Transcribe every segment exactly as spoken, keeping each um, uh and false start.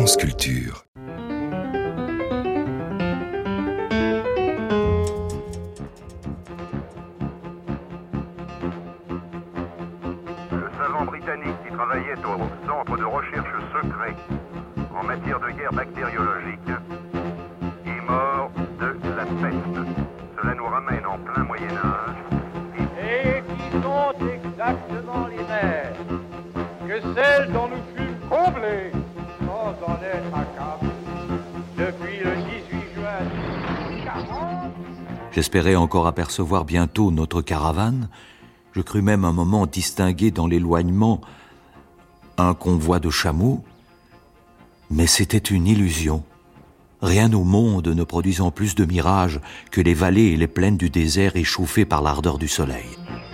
France Culture. Britannique qui travaillait au centre de recherche secret en matière de guerre bactériologique est mort de la peste. Cela nous ramène en plein Moyen-Âge. Et qui sont exactement les mêmes que celles dont nous fûmes comblés sans en être accablés depuis le dix-huit juin dix-huit cent quarante. J'espérais encore apercevoir bientôt notre caravane. Je crus même un moment distinguer dans l'éloignement un convoi de chameaux, mais c'était une illusion. Rien au monde ne produisant plus de mirages que les vallées et les plaines du désert échauffées par l'ardeur du soleil.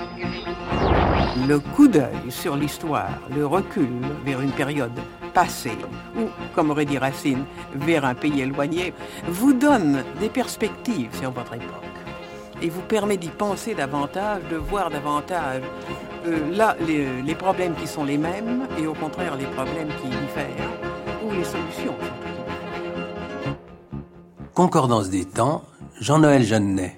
Le coup d'œil sur l'histoire, le recul vers une période passée, ou, comme aurait dit Racine, vers un pays éloigné, vous donne des perspectives sur votre époque. Et vous permet d'y penser davantage, de voir davantage euh, là les, les problèmes qui sont les mêmes et au contraire les problèmes qui diffèrent ou les solutions. Concordance des temps, Jean-Noël Jeannet.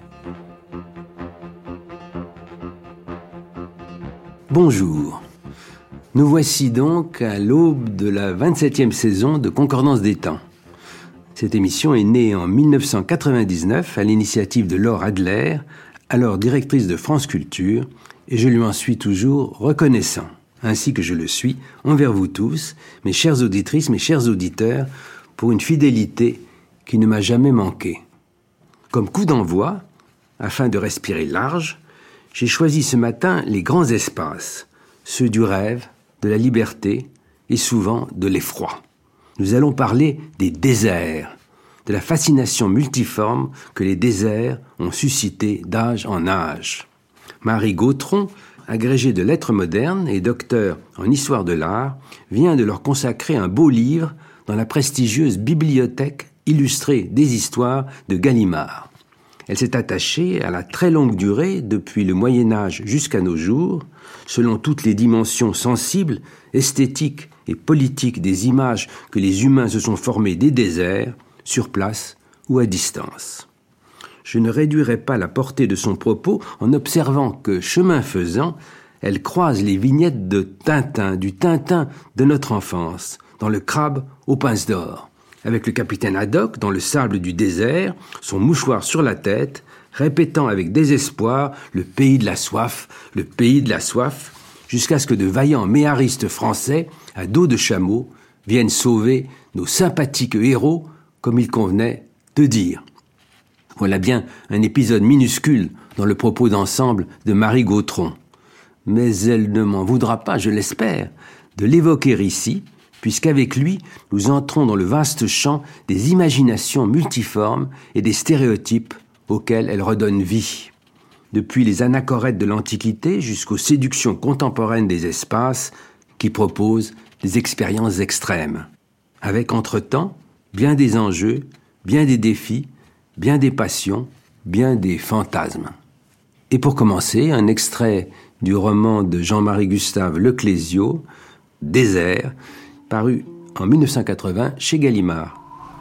Bonjour. Nous voici donc à l'aube de la vingt-septième saison de Concordance des temps. Cette émission est née en dix-neuf cent quatre-vingt-dix-neuf à l'initiative de Laure Adler, alors directrice de France Culture, et je lui en suis toujours reconnaissant, ainsi que je le suis envers vous tous, mes chères auditrices, mes chers auditeurs, pour une fidélité qui ne m'a jamais manqué. Comme coup d'envoi, afin de respirer large, j'ai choisi ce matin les grands espaces, ceux du rêve, de la liberté et souvent de l'effroi. Nous allons parler des déserts, de la fascination multiforme que les déserts ont suscité d'âge en âge. Marie Gautron, agrégée de lettres modernes et docteur en histoire de l'art, vient de leur consacrer un beau livre dans la prestigieuse bibliothèque illustrée des histoires de Gallimard. Elle s'est attachée à la très longue durée, depuis le Moyen-Âge jusqu'à nos jours, selon toutes les dimensions sensibles, esthétiques et politiques des images que les humains se sont formés des déserts, sur place ou à distance. Je ne réduirai pas la portée de son propos en observant que, chemin faisant, elle croise les vignettes de Tintin, du Tintin de notre enfance, dans Le Crabe aux pinces d'or, avec le capitaine Haddock dans le sable du désert, son mouchoir sur la tête, répétant avec désespoir « le pays de la soif, le pays de la soif », jusqu'à ce que de vaillants méharistes français, à dos de chameau, viennent sauver nos sympathiques héros, comme il convenait de dire. Voilà bien un épisode minuscule dans le propos d'ensemble de Marie Gautron. Mais elle ne m'en voudra pas, je l'espère, de l'évoquer ici, puisqu'avec lui, nous entrons dans le vaste champ des imaginations multiformes et des stéréotypes auxquels elle redonne vie. Depuis les anachorètes de l'Antiquité jusqu'aux séductions contemporaines des espaces qui proposent des expériences extrêmes. Avec entre-temps, bien des enjeux, bien des défis, bien des passions, bien des fantasmes. Et pour commencer, un extrait du roman de Jean-Marie Gustave Leclésio, Désert, paru en dix-neuf cent quatre-vingts chez Gallimard.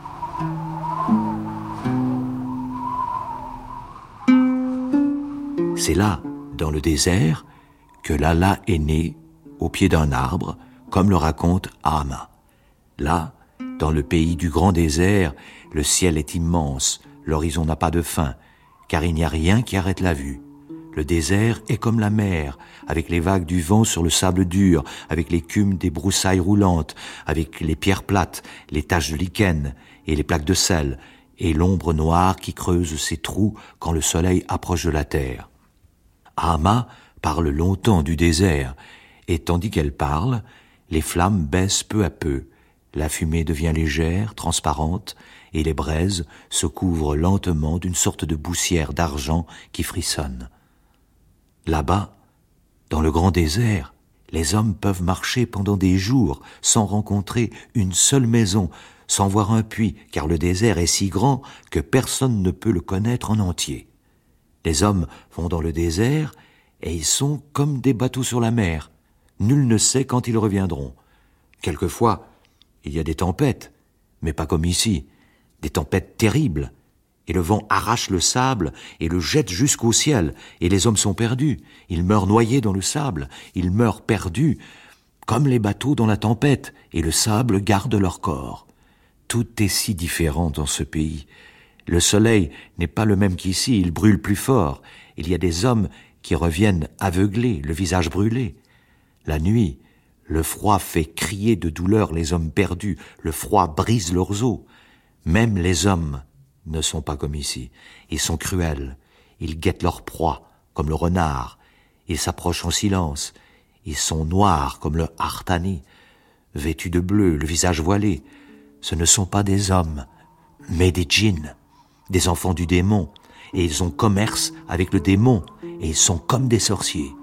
C'est là, dans le désert, que Lala est née, au pied d'un arbre, comme le raconte Ahama. Là, dans le pays du grand désert, le ciel est immense, l'horizon n'a pas de fin, car il n'y a rien qui arrête la vue. Le désert est comme la mer, avec les vagues du vent sur le sable dur, avec l'écume des broussailles roulantes, avec les pierres plates, les taches de lichen et les plaques de sel, et l'ombre noire qui creuse ses trous quand le soleil approche de la terre. Ahama parle longtemps du désert, et tandis qu'elle parle, les flammes baissent peu à peu. La fumée devient légère, transparente, et les braises se couvrent lentement d'une sorte de poussière d'argent qui frissonne. Là-bas, dans le grand désert, les hommes peuvent marcher pendant des jours sans rencontrer une seule maison, sans voir un puits, car le désert est si grand que personne ne peut le connaître en entier. Les hommes vont dans le désert et ils sont comme des bateaux sur la mer. Nul ne sait quand ils reviendront. Quelquefois, il y a des tempêtes mais pas comme ici. Des tempêtes terribles. Et le vent arrache le sable et le jette jusqu'au ciel. Et les hommes sont perdus. Ils meurent noyés dans le sable. Ils meurent perdus, comme les bateaux dans la tempête. Et le sable garde leur corps. Tout est si différent dans ce pays. Le soleil n'est pas le même qu'ici. Il brûle plus fort. Il y a des hommes qui reviennent aveuglés, le visage brûlé. La nuit, le froid fait crier de douleur les hommes perdus. Le froid brise leurs os. Même les hommes ne sont pas comme ici. Ils sont cruels. Ils guettent leur proie, comme le renard. Ils s'approchent en silence. Ils sont noirs comme le hartani, vêtus de bleu, le visage voilé. Ce ne sont pas des hommes, mais des djinns, des enfants du démon. Et ils ont commerce avec le démon. Et ils sont comme des sorciers.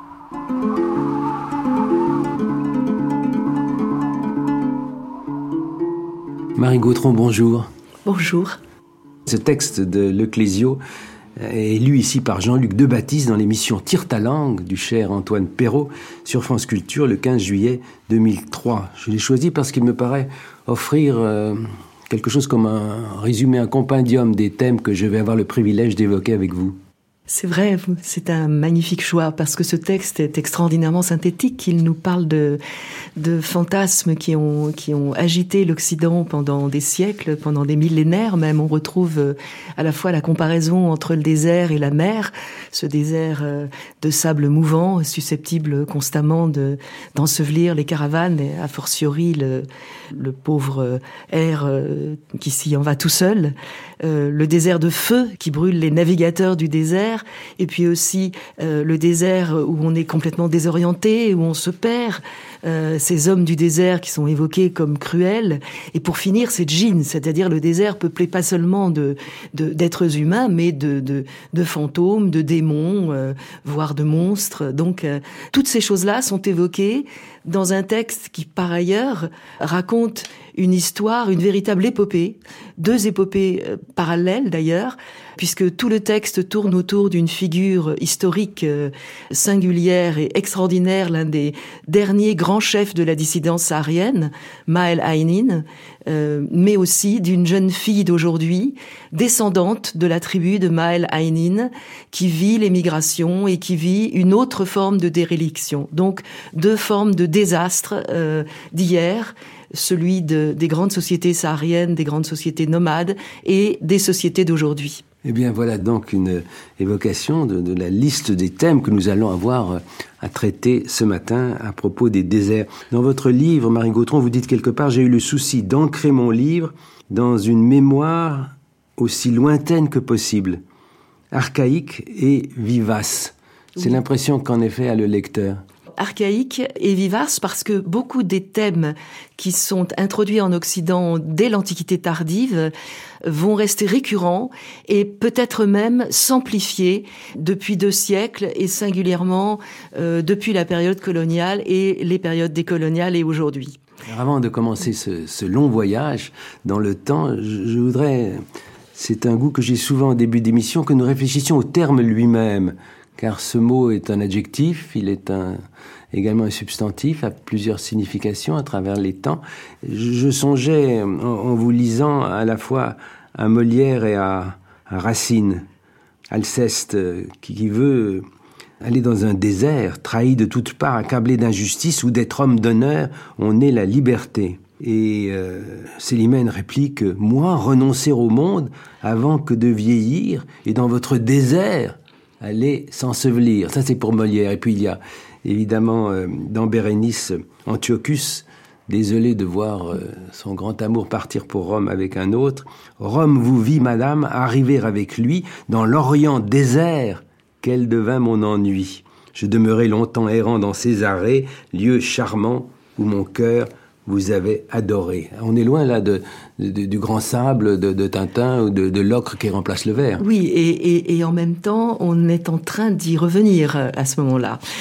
Marie Gautron, bonjour. Bonjour. Ce texte de l'Ecclésio est lu ici par Jean-Luc Debaptiste dans l'émission Tire ta langue du cher Antoine Perrault sur France Culture le quinze juillet deux mille trois. Je l'ai choisi parce qu'il me paraît offrir euh, quelque chose comme un résumé, un compendium des thèmes que je vais avoir le privilège d'évoquer avec vous. C'est vrai, c'est un magnifique choix parce que ce texte est extraordinairement synthétique. Il nous parle de, de fantasmes qui ont, qui ont agité l'Occident pendant des siècles, pendant des millénaires même. On retrouve à la fois la comparaison entre le désert et la mer, ce désert de sable mouvant, susceptible constamment de, d'ensevelir les caravanes et a fortiori le, le pauvre air qui s'y en va tout seul. Euh, le désert de feu qui brûle les navigateurs du désert, et puis aussi euh, le désert où on est complètement désorienté, où on se perd, euh, ces hommes du désert qui sont évoqués comme cruels, et pour finir ces djinns, c'est-à-dire le désert peuplé pas seulement de, de d'êtres humains, mais de, de, de fantômes, de démons, euh, voire de monstres. Donc euh, toutes ces choses-là sont évoquées dans un texte qui, par ailleurs, raconte une histoire, une véritable épopée, deux épopées euh, parallèles d'ailleurs, puisque tout le texte tourne autour d'une figure historique euh, singulière et extraordinaire, l'un des derniers grands chefs de la dissidence saharienne, Maël Aynin, euh, mais aussi d'une jeune fille d'aujourd'hui, descendante de la tribu de Maël Aynin, qui vit l'émigration et qui vit une autre forme de déréliction. Donc deux formes de désastre euh, d'hier, celui de, des grandes sociétés sahariennes, des grandes sociétés nomades et des sociétés d'aujourd'hui. Eh bien, voilà donc une évocation de, de la liste des thèmes que nous allons avoir à traiter ce matin à propos des déserts. Dans votre livre, Marie Gautron, vous dites quelque part « J'ai eu le souci d'ancrer mon livre dans une mémoire aussi lointaine que possible, archaïque et vivace. » C'est oui. L'impression qu'en effet a le lecteur. Archaïque et vivace parce que beaucoup des thèmes qui sont introduits en Occident dès l'Antiquité tardive vont rester récurrents et peut-être même s'amplifier depuis deux siècles et singulièrement euh, depuis la période coloniale et les périodes décoloniales et aujourd'hui. Alors avant de commencer ce, ce long voyage dans le temps, je, je voudrais, c'est un goût que j'ai souvent au début d'émission, que nous réfléchissions au terme lui-même. Car ce mot est un adjectif, il est un, également un substantif à plusieurs significations à travers les temps. Je, je songeais, en, en vous lisant, à la fois à Molière et à, à Racine, Alceste, qui, qui veut aller dans un désert, trahi de toutes parts, accablé d'injustice, où d'être homme d'honneur, on est la liberté. Et euh, Célimène réplique « Moi, renoncer au monde avant que de vieillir, et dans votre désert, aller s'ensevelir. » Ça, c'est pour Molière. Et puis, il y a évidemment euh, dans Bérénice, Antiochus, désolé de voir euh, son grand amour partir pour Rome avec un autre. « Rome vous vit, madame, arriver avec lui dans l'Orient désert. Quel devint mon ennui. Je demeurai longtemps errant dans ces arrêts, lieu charmant où mon cœur vous avez adoré. » On est loin là de, de, du grand sable de, de Tintin ou de, de l'ocre qui remplace le verre. Oui, et, et, et en même temps, on est en train d'y revenir à ce moment-là.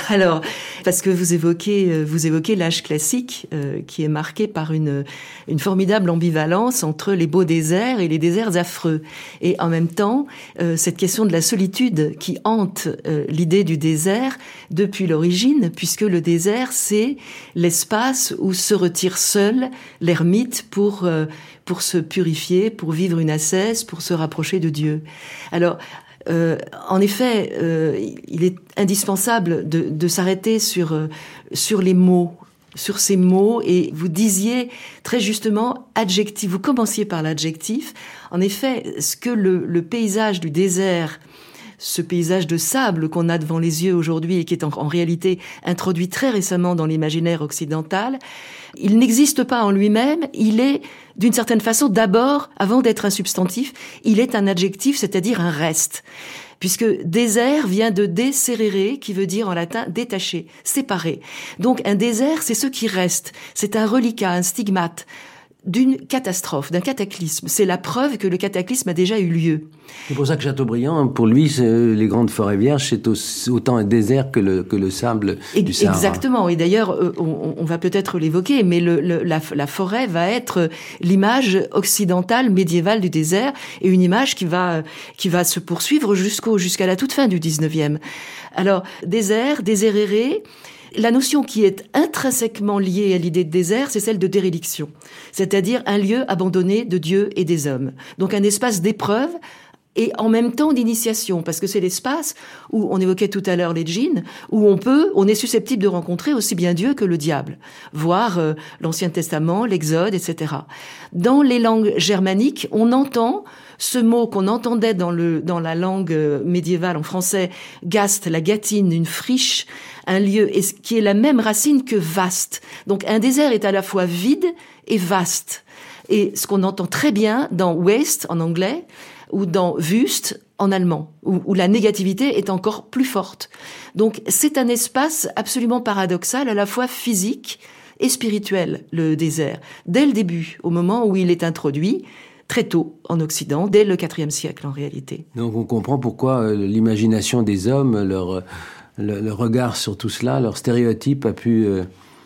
Alors, parce que vous évoquez, vous évoquez l'âge classique, euh, qui est marqué par une, une formidable ambivalence entre les beaux déserts et les déserts affreux. Et en même temps, euh, cette question de la solitude qui hante euh, l'idée du désert depuis l'origine, puisque le désert, c'est l'espace où se retire seul l'ermite pour, euh, pour se purifier, pour vivre une ascèse, pour se rapprocher de Dieu. Alors, Euh, en effet, euh, il est indispensable de, de s'arrêter sur, euh, sur les mots, sur ces mots, et vous disiez très justement adjectif, vous commenciez par l'adjectif. En effet, ce que le, le paysage du désert, ce paysage de sable qu'on a devant les yeux aujourd'hui et qui est en, en réalité introduit très récemment dans l'imaginaire occidental, il n'existe pas en lui-même, il est d'une certaine façon d'abord, avant d'être un substantif, il est un adjectif, c'est-à-dire un reste. Puisque désert vient de desserere, qui veut dire en latin détaché, séparé. Donc un désert, c'est ce qui reste, c'est un reliquat, un stigmate d'une catastrophe, d'un cataclysme. C'est la preuve que le cataclysme a déjà eu lieu. C'est pour ça que Chateaubriand, pour lui, les grandes forêts vierges, c'est autant un désert que le, que le sable et, du Sahara. Exactement. Et d'ailleurs, on, on va peut-être l'évoquer, mais le, le, la, la forêt va être l'image occidentale, médiévale du désert, et une image qui va, qui va se poursuivre jusqu'au, jusqu'à la toute fin du dix-neuvième. Alors, désert, déserere. La notion qui est intrinsèquement liée à l'idée de désert, c'est celle de déréliction, c'est-à-dire un lieu abandonné de Dieu et des hommes. Donc un espace d'épreuve et en même temps d'initiation, parce que c'est l'espace où, on évoquait tout à l'heure les djinns, où on peut, on est susceptible de rencontrer aussi bien Dieu que le diable, voire euh, l'Ancien Testament, l'Exode, et cetera. Dans les langues germaniques, on entend ce mot qu'on entendait dans le dans la langue médiévale en français, Gast, la gâtine, une friche, un lieu et qui est la même racine que vaste. Donc un désert est à la fois vide et vaste. Et ce qu'on entend très bien dans waste en anglais ou dans wüst en allemand, où, où la négativité est encore plus forte. Donc c'est un espace absolument paradoxal, à la fois physique et spirituel, le désert. Dès le début, au moment où il est introduit, très tôt en Occident, dès le quatrième siècle en réalité. Donc on comprend pourquoi euh, l'imagination des hommes, leur, le, le regard sur tout cela, leur stéréotype a pu euh,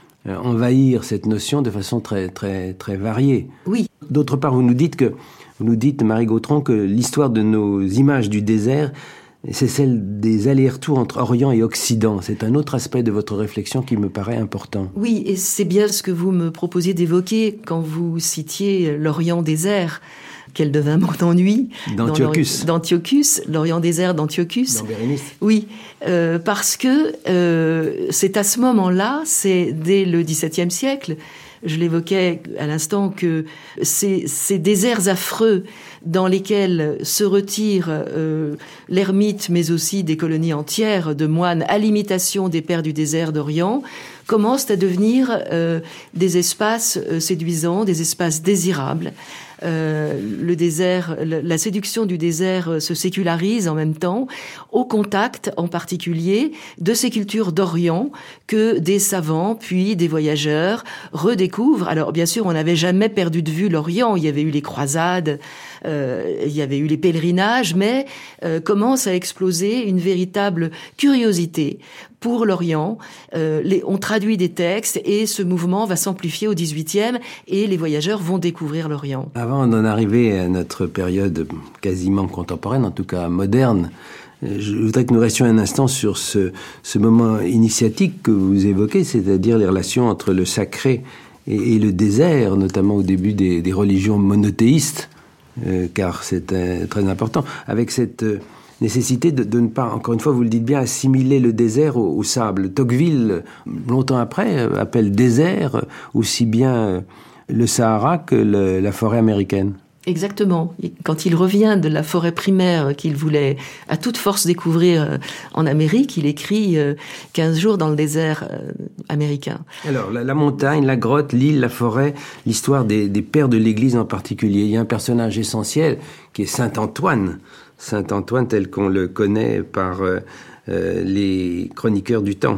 envahir cette notion de façon très, très, très variée. Oui. D'autre part, vous nous dites que, vous nous dites, Marie Gautran, que l'histoire de nos images du désert, c'est celle des allers-retours entre Orient et Occident. C'est un autre aspect de votre réflexion qui me paraît important. Oui, et c'est bien ce que vous me proposiez d'évoquer quand vous citiez l'Orient désert. Quel devint mon ennui. D'Antiochus. D'Antiochus, l'Orient désert d'Antiochus. Dans Bérénice. Oui, euh, parce que euh, c'est à ce moment-là, c'est dès le dix-septième siècle, je l'évoquais à l'instant, que ces, ces déserts affreux dans lesquels se retirent euh, l'ermite, mais aussi des colonies entières de moines à l'imitation des pères du désert d'Orient, commencent à devenir euh, des espaces euh, séduisants, des espaces désirables. Euh, le désert, la séduction du désert se sécularise en même temps, au contact en particulier de ces cultures d'Orient que des savants puis des voyageurs redécouvrent. Alors bien sûr, on n'avait jamais perdu de vue l'Orient, il y avait eu les croisades, euh, il y avait eu les pèlerinages, mais euh, commence à exploser une véritable curiosité pour l'Orient. Euh, les, on traduit des textes et ce mouvement va s'amplifier au dix-huitième et les voyageurs vont découvrir l'Orient. Avant d'en arriver à notre période quasiment contemporaine, en tout cas moderne, je voudrais que nous restions un instant sur ce, ce moment initiatique que vous évoquez, c'est-à-dire les relations entre le sacré et, et le désert, notamment au début des, des religions monothéistes, euh, car c'est euh, très important, avec cette... Euh, nécessité de, de ne pas, encore une fois, vous le dites bien, assimiler le désert au, au sable. Tocqueville, longtemps après, appelle désert aussi bien le Sahara que le, la forêt américaine. Exactement. Quand il revient de la forêt primaire qu'il voulait à toute force découvrir en Amérique, il écrit quinze jours dans le désert américain. Alors, la, la montagne, la grotte, l'île, la forêt, l'histoire des, des pères de l'Église en particulier. Il y a un personnage essentiel qui est Saint Antoine. Saint Antoine tel qu'on le connaît par euh, les chroniqueurs du temps.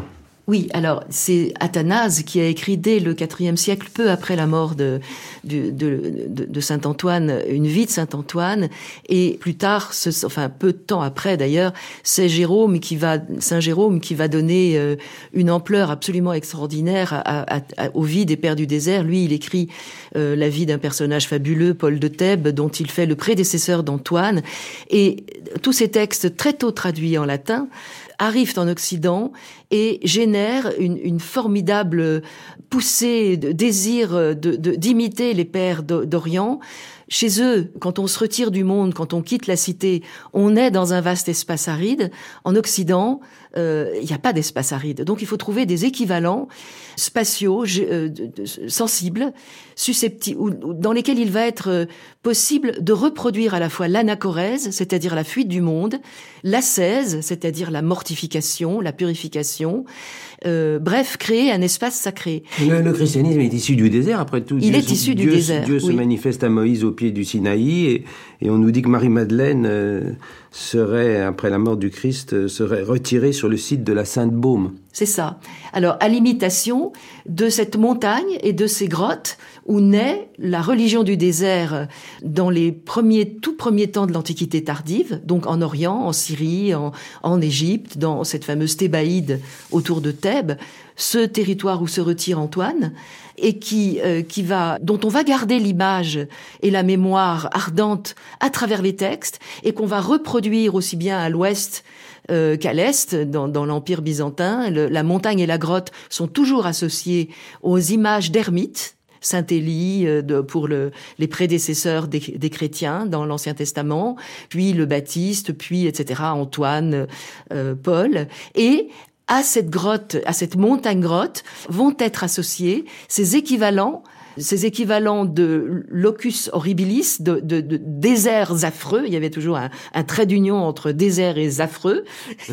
Oui, alors c'est Athanase qui a écrit dès le quatrième siècle, peu après la mort de, de, de, de, de saint Antoine, une vie de saint Antoine, et plus tard, ce, enfin peu de temps après d'ailleurs, c'est Jérôme qui va, saint Jérôme qui va donner euh, une ampleur absolument extraordinaire à, à, à, aux vies des pères du désert. Lui, il écrit euh, la vie d'un personnage fabuleux, Paul de Thèbes, dont il fait le prédécesseur d'Antoine, et tous ces textes très tôt traduits en latin arrivent en Occident et génèrent une, une formidable poussée de désir de, de, d'imiter les pères d'Orient. Chez eux, quand on se retire du monde, quand on quitte la cité, on est dans un vaste espace aride. En Occident, euh, il n'y a pas d'espace aride. Donc il faut trouver des équivalents spatiaux, euh, sensibles, susceptibles, dans lesquels il va être euh, possible de reproduire à la fois l'anachorèse, c'est-à-dire la fuite du monde, l'ascèse, c'est-à-dire la mortification, la purification, euh, bref, créer un espace sacré. Le, le christianisme est issu du désert, après tout. Il Dieu, est issu Dieu, du désert, Dieu oui. se manifeste à Moïse au pied du Sinaï, et, et on nous dit que Marie-Madeleine euh, serait, après la mort du Christ, euh, serait retirée sur le site de la Sainte-Baume. C'est ça. Alors, à l'imitation de cette montagne et de ces grottes où naît la religion du désert dans les premiers, tout premiers temps de l'Antiquité tardive, donc en Orient, en Syrie, en, en Égypte, dans cette fameuse Thébaïde autour de Thèbes, ce territoire où se retire Antoine, et qui, euh, qui va, dont on va garder l'image et la mémoire ardente à travers les textes, et qu'on va reproduire aussi bien à l'ouest Euh, qu'à l'est, dans, dans l'Empire byzantin. Le, la montagne et la grotte sont toujours associées aux images d'ermites, Saint Élie euh, de, pour le, les prédécesseurs des, des chrétiens dans l'Ancien Testament, puis le Baptiste, puis et cetera, Antoine, euh, Paul, et à cette grotte, à cette montagne-grotte, vont être associés ces équivalents ces équivalents de locus horribilis, de, de, de déserts affreux. Il y avait toujours un, un trait d'union entre désert et affreux,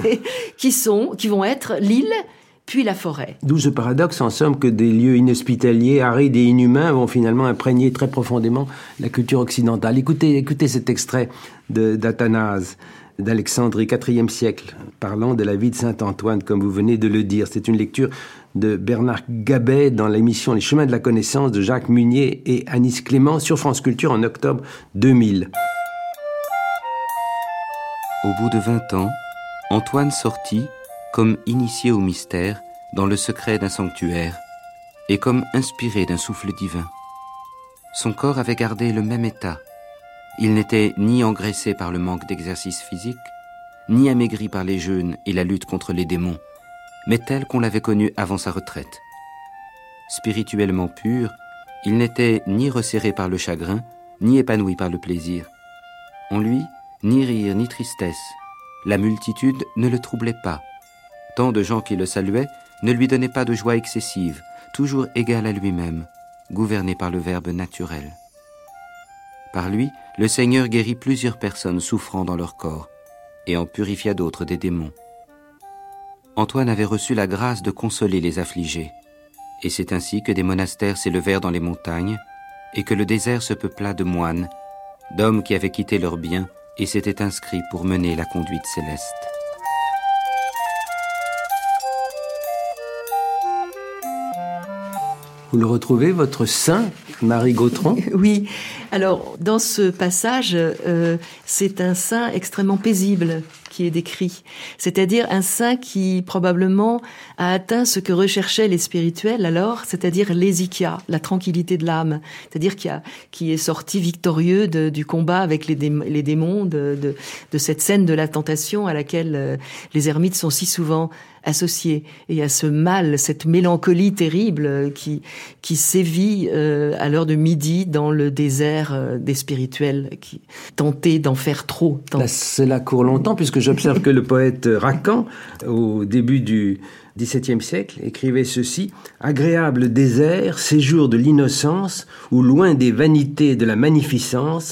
qui sont, qui vont être l'île puis la forêt. D'où ce paradoxe, en somme, que des lieux inhospitaliers, arides et inhumains vont finalement imprégner très profondément la culture occidentale. Écoutez, écoutez cet extrait de, d'Athanase, d'Alexandrie, quatrième siècle, parlant de la vie de saint Antoine, comme vous venez de le dire. C'est une lecture de Bernard Gabet dans l'émission Les Chemins de la Connaissance de Jacques Munier et Anis Clément sur France Culture en octobre deux mille. Au bout de vingt ans, Antoine sortit, comme initié au mystère, dans le secret d'un sanctuaire, et comme inspiré d'un souffle divin. Son corps avait gardé le même état. Il n'était ni engraissé par le manque d'exercice physique, ni amaigri par les jeûnes et la lutte contre les démons, mais tel qu'on l'avait connu avant sa retraite. Spirituellement pur, il n'était ni resserré par le chagrin, ni épanoui par le plaisir. En lui, ni rire, ni tristesse. La multitude ne le troublait pas. Tant de gens qui le saluaient ne lui donnaient pas de joie excessive, toujours égal à lui-même, gouverné par le Verbe naturel. Par lui, le Seigneur guérit plusieurs personnes souffrant dans leur corps et en purifia d'autres des démons. Antoine avait reçu la grâce de consoler les affligés, et c'est ainsi que des monastères s'élevèrent dans les montagnes et que le désert se peupla de moines, d'hommes qui avaient quitté leurs biens et s'étaient inscrits pour mener la conduite céleste. Vous le retrouvez, votre saint, Marie Gautron ? Oui. Alors, dans ce passage, euh, c'est un saint extrêmement paisible qui est décrit. C'est-à-dire un saint qui, probablement, a atteint ce que recherchaient les spirituels alors, c'est-à-dire l'hésychia, la tranquillité de l'âme. C'est-à-dire qui, a, qui est sorti victorieux de, du combat avec les, dé, les démons, de, de, de cette scène de la tentation à laquelle euh, les ermites sont si souvent associés. Et à ce mal, cette mélancolie terrible qui, qui sévit euh, à l'heure de midi dans le désert euh, des spirituels, qui tentaient d'en faire trop. Tant... Là, cela court longtemps, puisque j'observe que le poète Racan, au début du dix-septième siècle, écrivait ceci : « Agréable désert, séjour de l'innocence, où loin des vanités de la magnificence,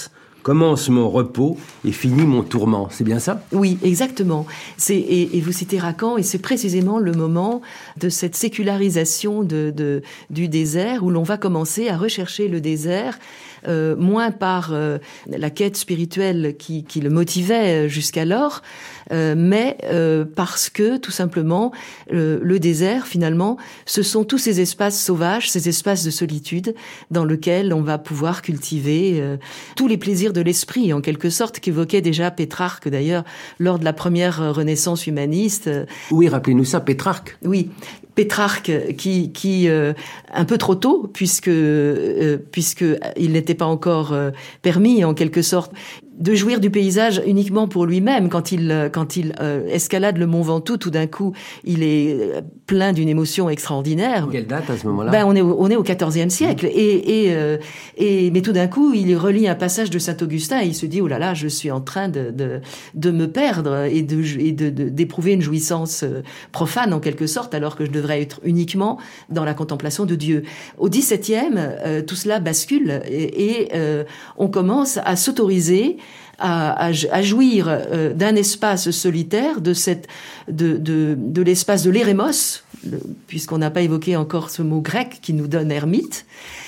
Commence mon repos et finit mon tourment. C'est bien ça ? Oui, exactement. C'est, et, et vous citez Racan, et c'est précisément le moment de cette sécularisation de, de, du désert où l'on va commencer à rechercher le désert, euh, moins par euh, la quête spirituelle qui, qui le motivait jusqu'alors, euh, mais euh, parce que, tout simplement, le, le désert, finalement, ce sont tous ces espaces sauvages, ces espaces de solitude dans lesquels on va pouvoir cultiver euh, tous les plaisirs de l'esprit, en quelque sorte, qu'évoquait déjà Pétrarque, d'ailleurs, lors de la première Renaissance humaniste. Oui, rappelez-nous ça, Pétrarque. Oui, Pétrarque, qui, qui euh, un peu trop tôt, puisque, euh, puisque il n'était pas encore euh, permis, en quelque sorte, de jouir du paysage uniquement pour lui-même. Quand il, quand il euh, escalade le Mont Ventoux, tout d'un coup, il est plein d'une émotion extraordinaire. Quelle date à ce moment-là ? Ben, on est au, on est au quatorzième siècle. Mmh. Et, et, euh, et, mais tout d'un coup, il relit un passage de Saint-Augustin et il se dit, oh là là, je suis en train de, de, de me perdre et de, et de, de, d'éprouver une jouissance profane, en quelque sorte, alors que je devrais être uniquement dans la contemplation de Dieu. Au dix-septième, euh, tout cela bascule et, et euh, on commence à s'autoriser À, à, à jouir euh, d'un espace solitaire, de cette, de, de, de l'espace de l'érémos, le, puisqu'on n'a pas évoqué encore ce mot grec qui nous donne ermite,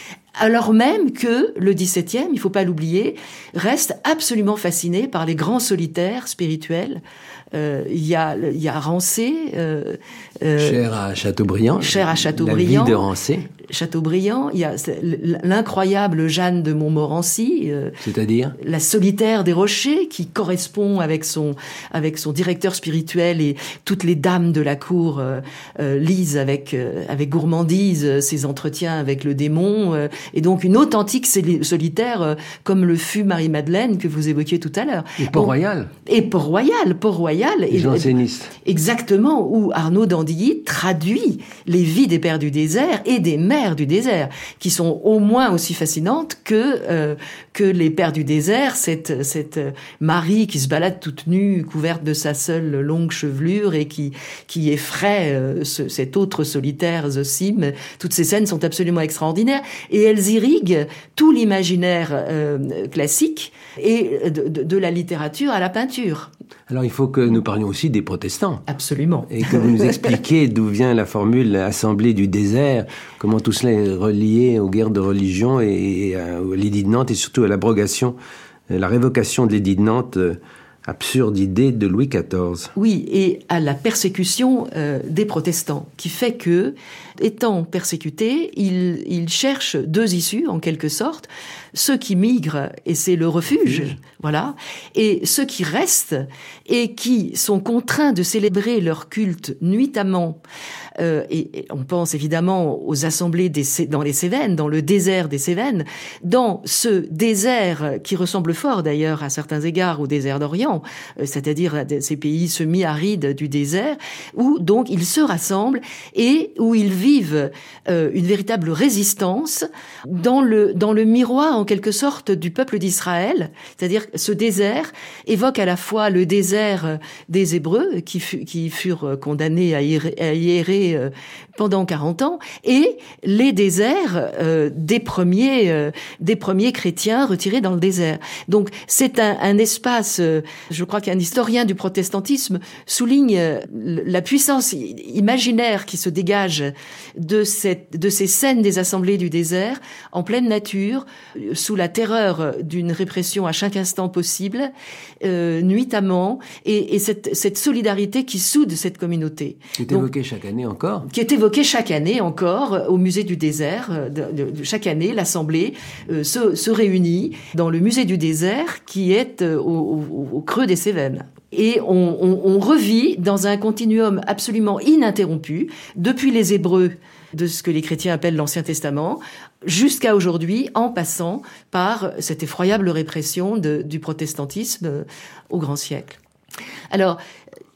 alors même que le dix-septième, il faut pas l'oublier, reste absolument fasciné par les grands solitaires spirituels. Euh, il y a, il y a Rancé, euh, euh, cher à Chateaubriand, cher à Chateaubriand, la vie de Rancé. Chateaubriand, il y a l'incroyable Jeanne de Montmorency, euh, c'est-à-dire la solitaire des rochers, qui correspond avec son avec son directeur spirituel, et toutes les dames de la cour euh, euh, lisent avec euh, avec gourmandise euh, ses entretiens avec le démon, euh, et donc une authentique solitaire euh, comme le fut Marie-Madeleine que vous évoquiez tout à l'heure. Et Port-Royal. Et Port-Royal, Port-Royal. Les jansénistes. Exactement, où Arnaud d'Andilly traduit les vies des pères du désert et des mères du désert, qui sont au moins aussi fascinantes que euh, que les pères du désert, cette cette Marie qui se balade toute nue, couverte de sa seule longue chevelure et qui qui effraie euh, ce, cet autre solitaire Zosim. Toutes ces scènes sont absolument extraordinaires et elles irriguent tout l'imaginaire euh, classique et de, de, de la littérature à la peinture. Alors il faut que nous parlions aussi des protestants. Absolument. Et que vous nous expliquiez d'où vient la formule assemblée du désert, comment tout cela est relié aux guerres de religion et à l'édit de Nantes et surtout à l'abrogation, la révocation de l'édit de Nantes, absurde idée de Louis quatorze. Oui, et à la persécution euh, des protestants, qui fait que, étant persécutés, ils, ils cherchent deux issues, en quelque sorte. Ceux qui migrent, et c'est le refuge, mmh. voilà, et ceux qui restent, et qui sont contraints de célébrer leur culte nuitamment. Euh, et, et on pense évidemment aux assemblées des, dans les Cévennes, dans le désert des Cévennes, dans ce désert qui ressemble fort d'ailleurs à certains égards au désert d'Orient, euh, c'est-à-dire à ces pays semi-arides du désert, où donc ils se rassemblent et où ils vivent euh, une véritable résistance dans le, dans le miroir en quelque sorte du peuple d'Israël, c'est-à-dire ce désert évoque à la fois le désert des Hébreux qui, fu- qui furent condamnés à y errer pendant quarante ans, et les déserts euh, des premiers euh, des premiers chrétiens retirés dans le désert. Donc c'est un, un espace, euh, je crois qu'un historien du protestantisme souligne euh, la puissance imaginaire qui se dégage de cette de ces scènes des assemblées du désert en pleine nature, sous la terreur d'une répression à chaque instant possible, euh, nuitamment, et, et cette, cette solidarité qui soude cette communauté. Qui est évoquée chaque année encore. Qui est évoquée chaque année encore au musée du désert. De, de, de chaque année, l'assemblée euh, se, se réunit dans le musée du désert qui est euh, au, au, au creux des Cévennes. Et on, on, on revit dans un continuum absolument ininterrompu, depuis les Hébreux, de ce que les chrétiens appellent l'Ancien Testament, jusqu'à aujourd'hui, en passant par cette effroyable répression de, du protestantisme au grand siècle. Alors,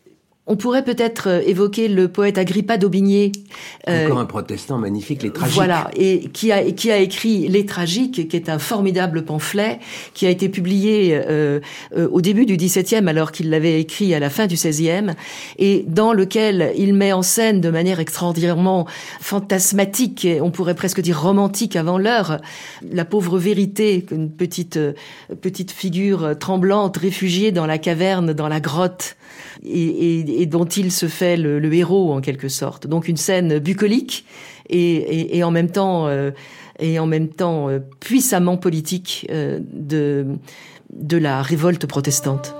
On pourrait peut-être évoquer le poète Agrippa d'Aubigné. Encore euh, un protestant magnifique, Les Tragiques. Voilà, et qui a, qui a écrit Les Tragiques, qui est un formidable pamphlet, qui a été publié euh, euh, au début du dix-septième, alors qu'il l'avait écrit à la fin du seizième, et dans lequel il met en scène de manière extraordinairement fantasmatique, et on pourrait presque dire romantique avant l'heure, la pauvre vérité, une petite, petite figure tremblante, réfugiée dans la caverne, dans la grotte, et, et, et dont il se fait le, le héros en quelque sorte. Donc une scène bucolique et, et, et en même temps, euh, et en même temps euh, puissamment politique euh, de, de la révolte protestante.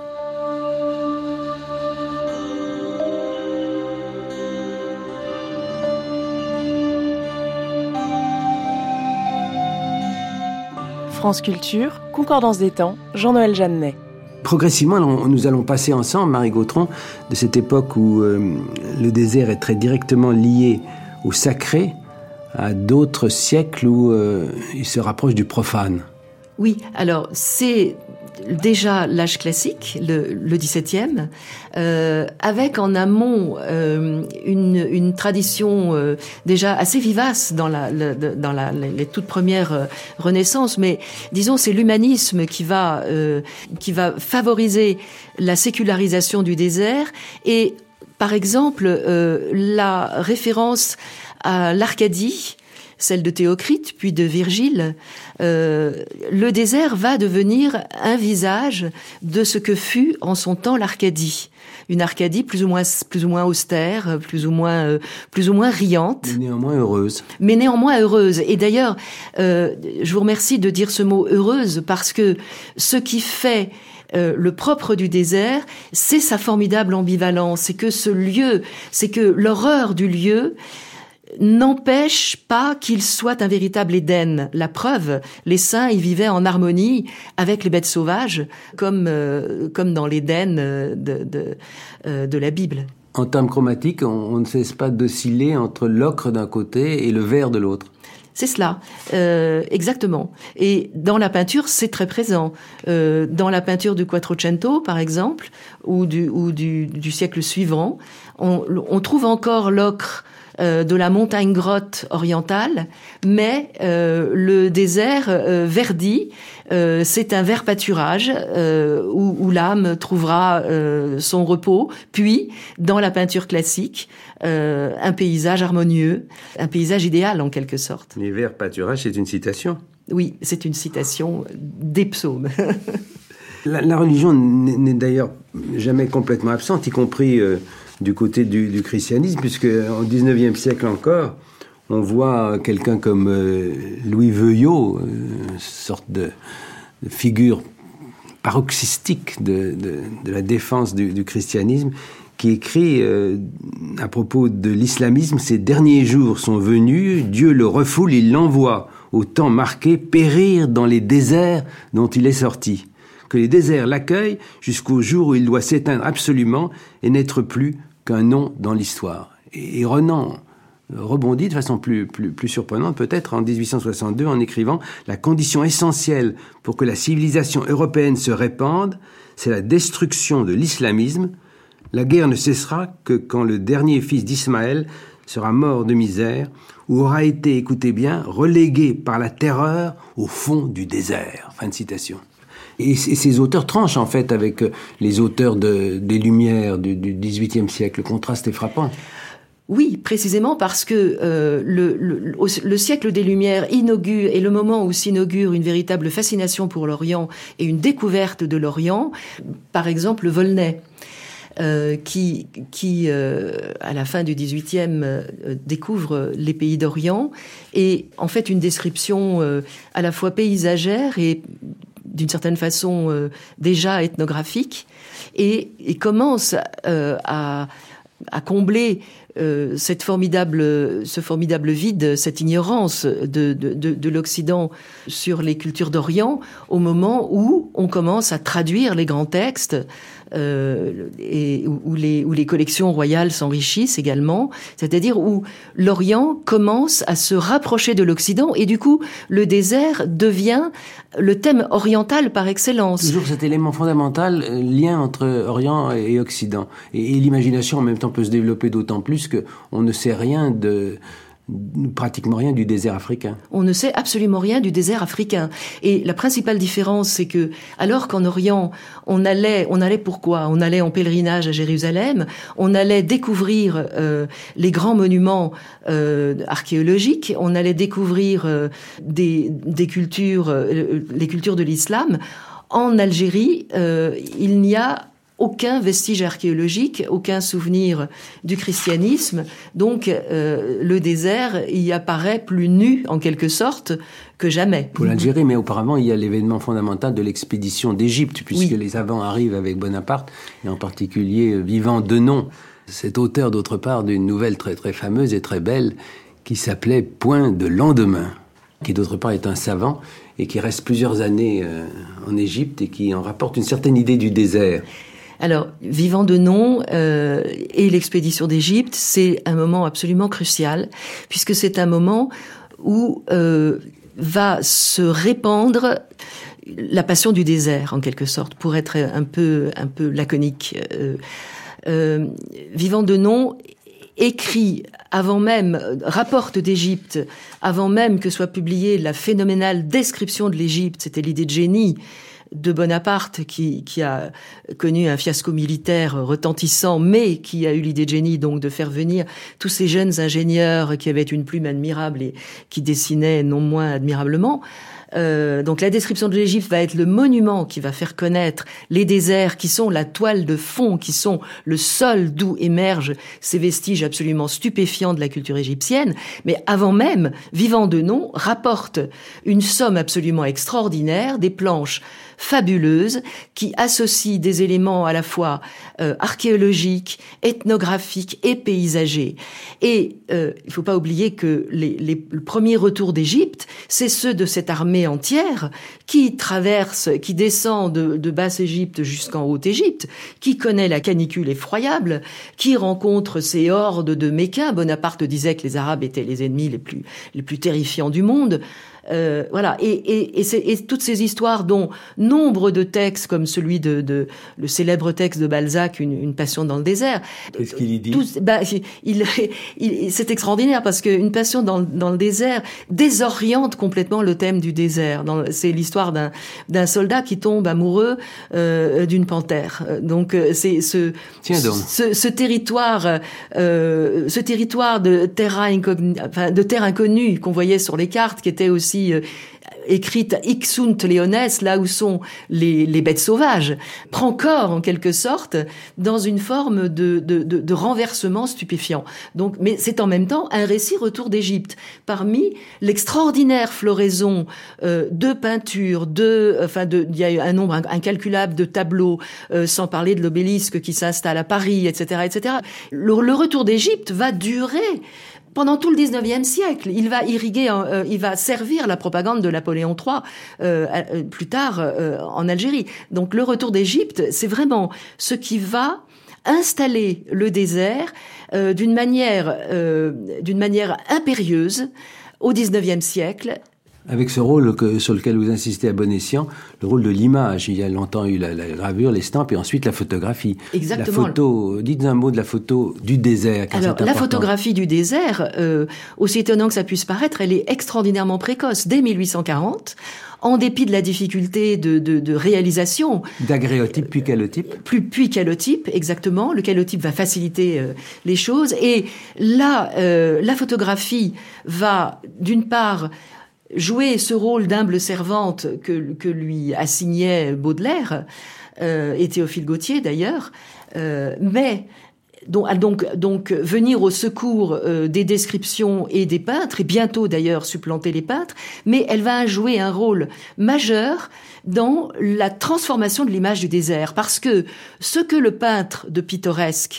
France Culture, Concordance des temps, Jean-Noël Jeannet. Progressivement, nous allons passer ensemble, Marie Gautron, de cette époque où euh, le désert est très directement lié au sacré, à d'autres siècles où euh, il se rapproche du profane. Oui, alors c'est déjà l'âge classique, le, le dix-septième, euh, avec en amont euh, une, une tradition euh, déjà assez vivace dans, la, le, dans la, les toutes premières euh, renaissances, mais disons c'est l'humanisme qui va, euh, qui va favoriser la sécularisation du désert et par exemple euh, la référence à l'Arcadie, celle de Théocrite, puis de Virgile, euh, le désert va devenir un visage de ce que fut en son temps l'Arcadie. Une Arcadie plus ou moins, plus ou moins austère, plus ou moins, euh, plus ou moins riante. Mais néanmoins heureuse. Mais néanmoins heureuse. Et d'ailleurs, euh, je vous remercie de dire ce mot heureuse parce que ce qui fait Euh, le propre du désert, c'est sa formidable ambivalence. C'est que ce lieu, c'est que l'horreur du lieu n'empêche pas qu'il soit un véritable Éden. La preuve, les saints y vivaient en harmonie avec les bêtes sauvages, comme, euh, comme dans l'Éden de, de, euh, de la Bible. En termes chromatiques, on, on ne cesse pas d'osciller entre l'ocre d'un côté et le vert de l'autre. C'est cela, euh, exactement. Et dans la peinture, c'est très présent. Euh, dans la peinture du Quattrocento, par exemple, ou du, ou du, du siècle suivant, on, on trouve encore l'ocre euh, de la montagne-grotte orientale, mais euh, le désert euh, verdi, euh, c'est un vert pâturage euh, où, où l'âme trouvera euh, son repos. Puis, dans la peinture classique, euh, un paysage harmonieux, un paysage idéal en quelque sorte. Les verts pâturages, c'est une citation. Oui, c'est une citation des psaumes. la, la religion n'est d'ailleurs jamais complètement absente, y compris euh, du côté du, du christianisme, puisque au dix-neuvième siècle encore, on voit quelqu'un comme euh, Louis Veuillot, euh, une sorte de, de figure paroxystique de, de, de la défense du, du christianisme, qui écrit euh, à propos de l'islamisme: « Ces derniers jours sont venus, Dieu le refoule, il l'envoie au temps marqué périr dans les déserts dont il est sorti. Que les déserts l'accueillent jusqu'au jour où il doit s'éteindre absolument et n'être plus qu'un nom dans l'histoire. » Et, et Renan rebondit de façon plus, plus, plus surprenante, peut-être en dix-huit cent soixante-deux, en écrivant « La condition essentielle pour que la civilisation européenne se répande, c'est la destruction de l'islamisme. La guerre ne cessera que quand le dernier fils d'Ismaël sera mort de misère ou aura été, écoutez bien, relégué par la terreur au fond du désert. » Fin de citation. Et ces auteurs tranchent en fait avec les auteurs de, des Lumières du, du dix-huitième siècle. Le contraste est frappant. Oui, précisément parce que euh, le, le, le siècle des Lumières inaugure, est le moment où s'inaugure une véritable fascination pour l'Orient et une découverte de l'Orient. Par exemple, Volney. Euh, qui, qui euh, à la fin du dix-huitième, euh, découvre les pays d'Orient et en fait une description euh, à la fois paysagère et d'une certaine façon euh, déjà ethnographique et, et commence euh, à, à combler euh, cette formidable, ce formidable vide, cette ignorance de, de, de, de l'Occident sur les cultures d'Orient, au moment où on commence à traduire les grands textes. Euh, et où, où, les, où les collections royales s'enrichissent également, c'est-à-dire où l'Orient commence à se rapprocher de l'Occident et du coup le désert devient le thème oriental par excellence. Toujours cet élément fondamental, euh, lien entre Orient et Occident. Et, et l'imagination en même temps peut se développer d'autant plus qu'on ne sait rien de... pratiquement rien du désert africain. On ne sait absolument rien du désert africain. Et la principale différence, c'est que, alors qu'en Orient, on allait, on allait pourquoi? On allait en pèlerinage à Jérusalem, on allait découvrir euh, les grands monuments euh, archéologiques, on allait découvrir euh, des, des cultures, euh, les cultures de l'islam. En Algérie, euh, il n'y a aucun vestige archéologique, aucun souvenir du christianisme. Donc, euh, le désert y apparaît plus nu, en quelque sorte, que jamais. Pour l'Algérie, mais auparavant, il y a l'événement fondamental de l'expédition d'Égypte, puisque oui. les savants arrivent avec Bonaparte, et en particulier Vivant Denon, cet auteur, d'autre part, d'une nouvelle très très fameuse et très belle, qui s'appelait Point de lendemain, qui d'autre part est un savant, et qui reste plusieurs années euh, en Égypte, et qui en rapporte une certaine idée du désert. Alors, Vivant Denon euh, et l'expédition d'Égypte, c'est un moment absolument crucial, puisque c'est un moment où euh, va se répandre la passion du désert, en quelque sorte, pour être un peu, un peu laconique. Euh, euh, Vivant Denon écrit avant même, rapporte d'Égypte, avant même que soit publiée la phénoménale description de l'Égypte, c'était l'idée de génie de Bonaparte, qui, qui a connu un fiasco militaire retentissant, mais qui a eu l'idée de génie donc de faire venir tous ces jeunes ingénieurs qui avaient une plume admirable et qui dessinaient non moins admirablement. Euh, donc la description de l'Égypte va être le monument qui va faire connaître les déserts, qui sont la toile de fond, qui sont le sol d'où émergent ces vestiges absolument stupéfiants de la culture égyptienne. Mais avant même, Vivant Denon rapporte une somme absolument extraordinaire, des planches fabuleuses qui associent des éléments à la fois euh, archéologiques, ethnographiques et paysagers. Et euh, il ne faut pas oublier que les, les, les premiers retours d'Égypte, c'est ceux de cette armée entière qui traverse, qui descend de, de Basse-Égypte jusqu'en Haute-Égypte, qui connaît la canicule effroyable, qui rencontre ces hordes de Mécains. Bonaparte disait que les Arabes étaient les ennemis les plus, les plus terrifiants du monde. Euh, voilà, et, et, et, c'est, et toutes ces histoires dont nombre de textes, comme celui de, de le célèbre texte de Balzac, une, une passion dans le désert. Qu'est-ce qu'il y dit? Tout, bah, il, il, c'est extraordinaire parce qu'une passion dans, dans le désert désoriente complètement le thème du désert. Dans, c'est l'histoire d'un, d'un soldat qui tombe amoureux euh, d'une panthère. Donc c'est ce, ce, ce territoire, euh, ce territoire de terra incogn... enfin, de terre inconnue qu'on voyait sur les cartes, qui était aussi Euh, écrite hic sunt leones, là où sont les, les bêtes sauvages, prend corps en quelque sorte dans une forme de, de, de, de renversement stupéfiant. Donc, mais c'est en même temps un récit retour d'Égypte. Parmi l'extraordinaire floraison euh, de peintures, de, enfin, de, il y a un nombre incalculable de tableaux, euh, sans parler de l'obélisque qui s'installe à Paris, et cetera, et cetera. Le, le retour d'Égypte va durer pendant tout le dix-neuvième siècle. Il va irriguer, euh, il va servir la propagande de Napoléon trois euh, euh, plus tard euh, en Algérie. Donc le retour d'Égypte, c'est vraiment ce qui va installer le désert euh, d'une manière, euh, d'une manière impérieuse au dix-neuvième siècle. Avec ce rôle que, sur lequel vous insistez à bon escient, le rôle de l'image. Il y a longtemps eu la, la gravure, l'estampe et ensuite la photographie. Exactement. La photo, dites un mot de la photo du désert. Alors, la photographie du désert, euh, aussi étonnant que ça puisse paraître, elle est extraordinairement précoce. Dès mille huit cent quarante, en dépit de la difficulté de, de, de réalisation. D'agréotype puis calotype. Plus, puis calotype, exactement. Le calotype va faciliter euh, les choses. Et là, euh, la photographie va, d'une part, jouer ce rôle d'humble servante que, que lui assignait Baudelaire, euh, et Théophile Gautier d'ailleurs, euh, mais donc, donc, donc venir au secours euh, des descriptions et des peintres, et bientôt d'ailleurs supplanter les peintres, mais elle va jouer un rôle majeur dans la transformation de l'image du désert, parce que ce que le peintre de pittoresque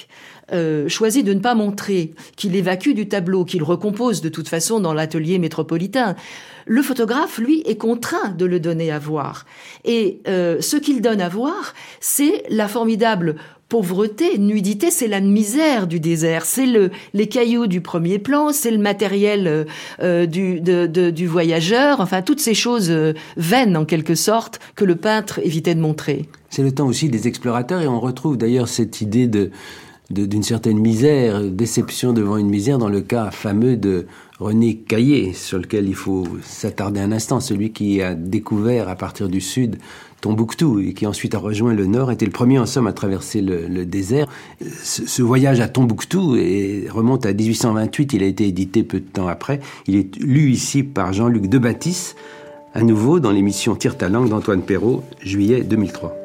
euh, choisit de ne pas montrer, qu'il évacue du tableau, qu'il recompose de toute façon dans l'atelier métropolitain, le photographe, lui, est contraint de le donner à voir. Et euh, ce qu'il donne à voir, c'est la formidable pauvreté, nudité, c'est la misère du désert, c'est le, les cailloux du premier plan, c'est le matériel euh, du, de, de, du voyageur, enfin toutes ces choses euh, vaines en quelque sorte que le peintre évitait de montrer. C'est le temps aussi des explorateurs et on retrouve d'ailleurs cette idée de, de, d'une certaine misère, déception devant une misère dans le cas fameux de René Caillé, sur lequel il faut s'attarder un instant, celui qui a découvert à partir du sud Tombouctou et qui ensuite a rejoint le nord, était le premier en somme à traverser le, le désert. Ce, ce voyage à Tombouctou et remonte à dix-huit cent vingt-huit, il a été édité peu de temps après. Il est lu ici par Jean-Luc Debatisse, à nouveau dans l'émission Tire ta langue d'Antoine Perrault, juillet deux mille trois.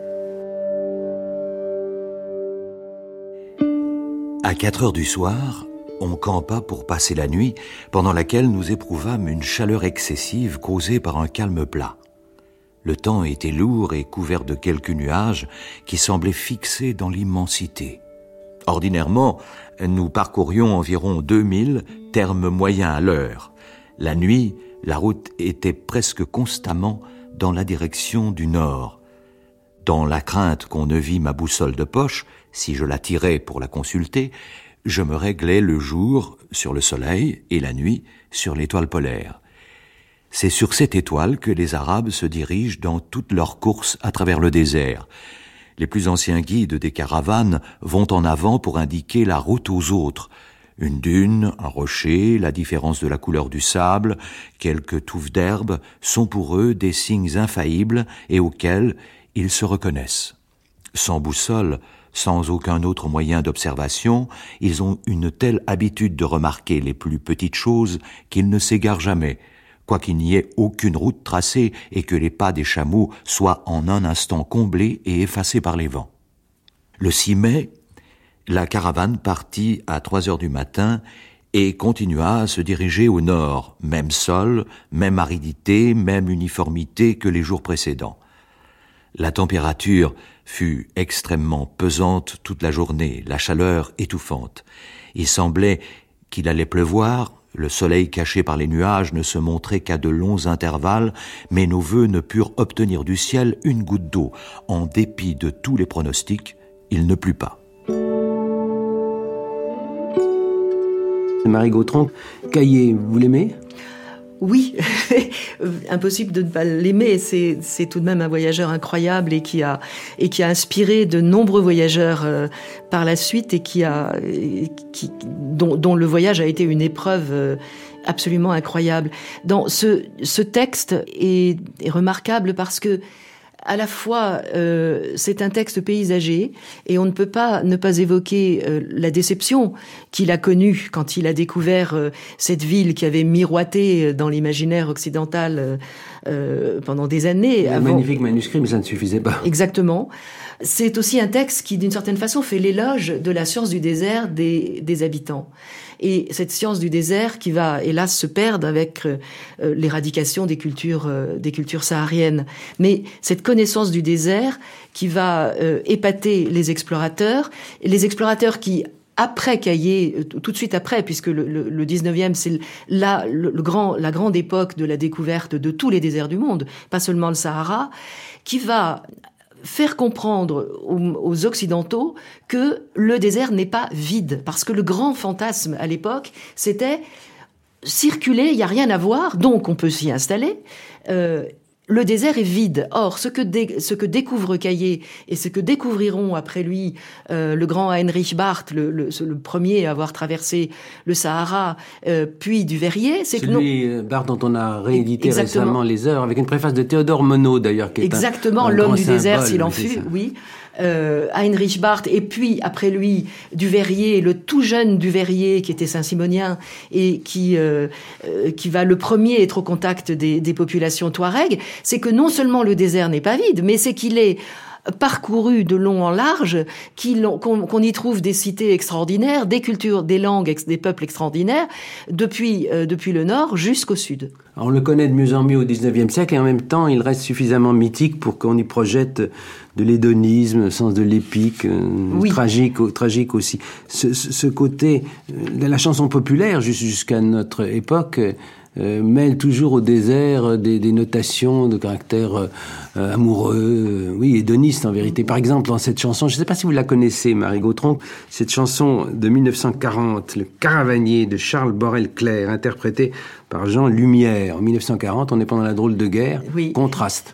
À quatre heures du soir, on campa pour passer la nuit, pendant laquelle nous éprouvâmes une chaleur excessive causée par un calme plat. Le temps était lourd et couvert de quelques nuages qui semblaient fixés dans l'immensité. Ordinairement, nous parcourions environ deux mille termes moyens à l'heure. La nuit, la route était presque constamment dans la direction du nord. Dans la crainte qu'on ne vît ma boussole de poche, si je la tirais pour la consulter, je me réglais le jour sur le soleil et la nuit sur l'étoile polaire. C'est sur cette étoile que les Arabes se dirigent dans toutes leurs courses à travers le désert. Les plus anciens guides des caravanes vont en avant pour indiquer la route aux autres. Une dune, un rocher, la différence de la couleur du sable, quelques touffes d'herbe sont pour eux des signes infaillibles et auxquels ils se reconnaissent. Sans boussole, sans aucun autre moyen d'observation, ils ont une telle habitude de remarquer les plus petites choses qu'ils ne s'égarent jamais, quoiqu'il n'y ait aucune route tracée et que les pas des chameaux soient en un instant comblés et effacés par les vents. Le six mai, la caravane partit à trois heures du matin et continua à se diriger au nord, même sol, même aridité, même uniformité que les jours précédents. La température fut extrêmement pesante toute la journée, la chaleur étouffante. Il semblait qu'il allait pleuvoir, le soleil caché par les nuages ne se montrait qu'à de longs intervalles, mais nos vœux ne purent obtenir du ciel une goutte d'eau. En dépit de tous les pronostics, il ne plut pas. Marie Gautron, Caillé, vous l'aimez ? Oui, impossible de ne pas l'aimer. C'est, c'est tout de même un voyageur incroyable et qui a, et qui a inspiré de nombreux voyageurs euh, par la suite et qui a, qui, dont, dont le voyage a été une épreuve euh, absolument incroyable. Dans ce, ce texte est, est remarquable parce que à la fois, euh, c'est un texte paysager et on ne peut pas ne pas évoquer euh, la déception qu'il a connue quand il a découvert euh, cette ville qui avait miroité dans l'imaginaire occidental euh, euh, pendant des années. Un avant... magnifique manuscrit, mais ça ne suffisait pas. Exactement. C'est aussi un texte qui, d'une certaine façon, fait l'éloge de la science du désert des, des habitants. Et cette science du désert qui va, hélas, se perdre avec euh, l'éradication des cultures, euh, des cultures sahariennes. Mais cette connaissance du désert qui va euh, épater les explorateurs, et les explorateurs qui, après Caillé, tout de suite après, puisque le, le, le dix-neuvième, c'est la, le, le grand, la grande époque de la découverte de tous les déserts du monde, pas seulement le Sahara, qui va faire comprendre aux, aux Occidentaux que le désert n'est pas vide. Parce que le grand fantasme à l'époque, c'était circuler, il n'y a rien à voir, donc on peut s'y installer. Euh, le désert est vide. Or, ce que, dé, ce que découvre Caillé et ce que découvriront après lui euh, le grand Heinrich Barth, le, le, le premier à avoir traversé le Sahara, euh, puis Duveyrier, c'est Celui, que non... Barth dont on a réédité Exactement. récemment les heures, avec une préface de Théodore Monod d'ailleurs, qui est Exactement, un, un l'homme grand du symbole, désert s'il en oui, fut, oui. Euh, Heinrich Barth, et puis après lui Duveyrier, le tout jeune Duveyrier qui était saint-simonien et qui euh, euh, qui va le premier être au contact des, des populations touareg. C'est que non seulement le désert n'est pas vide, mais c'est qu'il est parcouru de long en large, qui qu'on, qu'on y trouve des cités extraordinaires, des cultures, des langues, des peuples extraordinaires, depuis, euh, depuis le nord jusqu'au sud. On le connaît de mieux en mieux au dix-neuvième siècle et en même temps, il reste suffisamment mythique pour qu'on y projette de l'hédonisme, le sens de l'épique, oui. tragique, tragique aussi. Ce, ce côté de la chanson populaire jusqu'à notre époque euh, mêle toujours au désert des, des notations de caractère euh, amoureux, euh, oui, hédoniste en vérité. Par exemple, dans cette chanson, je ne sais pas si vous la connaissez, Marie Gautron, cette chanson de mille neuf cent quarante, Le Caravanier de Charles Borel-Clair, interprétée par Jean Lumière. En mille neuf cent quarante, on est pendant la drôle de guerre. Oui. Contraste.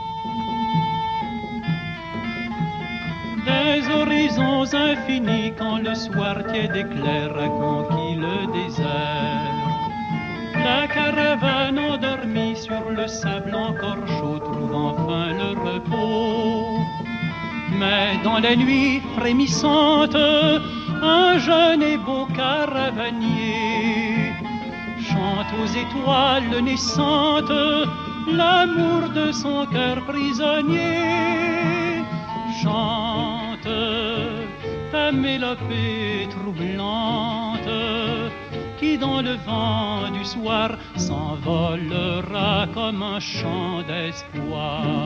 Des horizons infinis quand le soir tiède éclair a conquis le désert. La caravane endormie sur le sable encore chaud trouve enfin le repos. Mais dans les nuits frémissantes, un jeune et beau caravanier chante aux étoiles naissantes l'amour de son cœur prisonnier. Chante ta mélopée troublante qui dans le vent du soir s'envolera comme un chant d'espoir.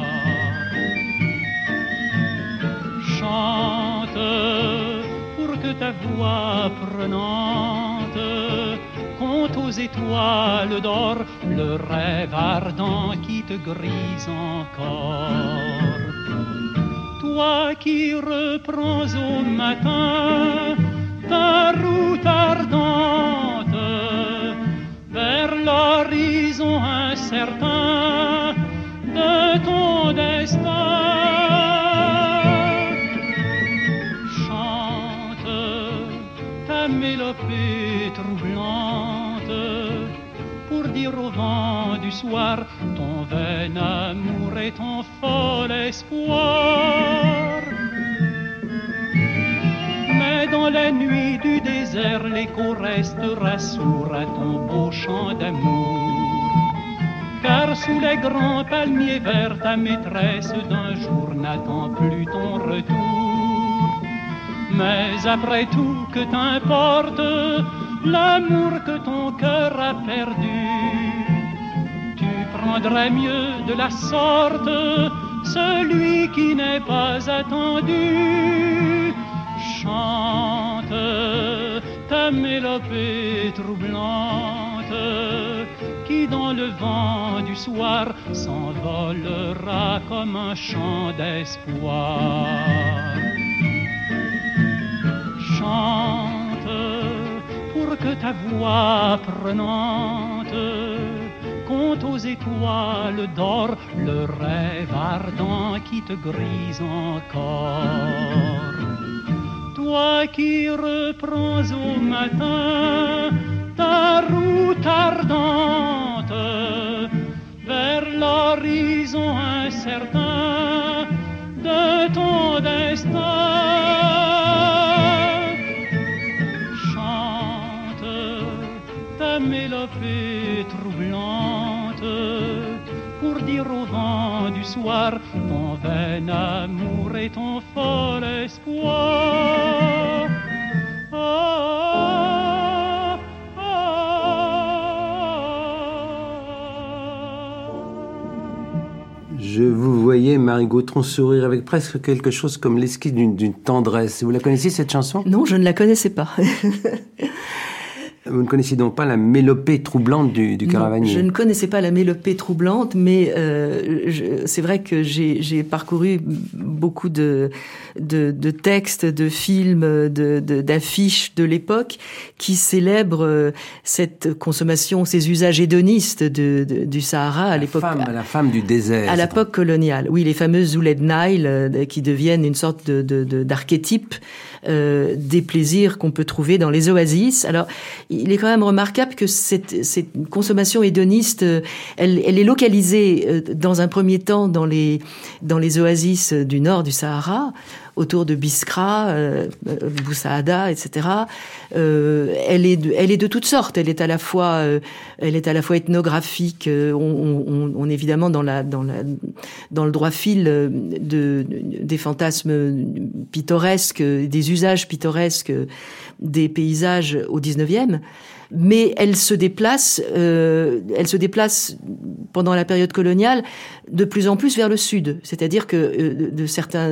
Chante pour que ta voix prenante conte aux étoiles d'or le rêve ardent qui te grise encore. Toi qui reprends au matin ta route ardente vers l'horizon incertain de ton destin. Chante ta mélopée troublante pour dire au vent du soir ton vain amour et ton fol espoir. Mais dans la nuit du désert, l'écho restera sourd à ton beau chant d'amour. Car sous les grands palmiers verts, ta maîtresse d'un jour n'attend plus ton retour. Mais après tout, que t'importe l'amour que ton cœur a perdu? Tu prendrais mieux de la sorte celui qui n'est pas attendu. Chante ta mélopée troublante qui dans le vent du soir s'envolera comme un chant d'espoir. Chante pour que ta voix prenante conte aux étoiles d'or le rêve ardent qui te grise encore. Toi qui reprends au matin ta route ardente vers l'horizon incertain de ton destin. Chante ta mélopée troublante pour dire au vent du soir ton vain amour et ton fol espoir. Oh, oh, oh. Je vous voyais, Marie Gautron, sourire avec presque quelque chose comme l'esquisse d'une, d'une tendresse. Vous la connaissiez, cette chanson ? Non, je ne la connaissais pas. Vous ne connaissiez donc pas la mélopée troublante du, du Caravanier? Non, je ne connaissais pas la mélopée troublante, mais euh, je, c'est vrai que j'ai, j'ai parcouru beaucoup de, de, de textes, de films, de, de, d'affiches de l'époque qui célèbrent cette consommation, ces usages hédonistes de, de, du Sahara à la l'époque. Femme, à la femme du désert. À l'époque coloniale. Oui, les fameuses Ouled Nile euh, qui deviennent une sorte de, de, de, d'archétype euh, des plaisirs qu'on peut trouver dans les oasis. Alors, il est quand même remarquable que cette, cette consommation hédoniste, elle, elle est localisée dans un premier temps dans les, dans les oasis du nord du Sahara, autour de Biskra, euh, Boussaada, et cetera. Euh, elle est de, elle est de toutes sortes. Elle est à la fois, euh, elle est à la fois ethnographique. Euh, on, on, on est évidemment dans la, dans la, dans le droit fil de, de des fantasmes pittoresques, des usages pittoresques des paysages au dix-neuvième. Mais elle se déplace, euh, elle se déplace pendant la période coloniale de plus en plus vers le sud. C'est-à-dire que euh, de, de certains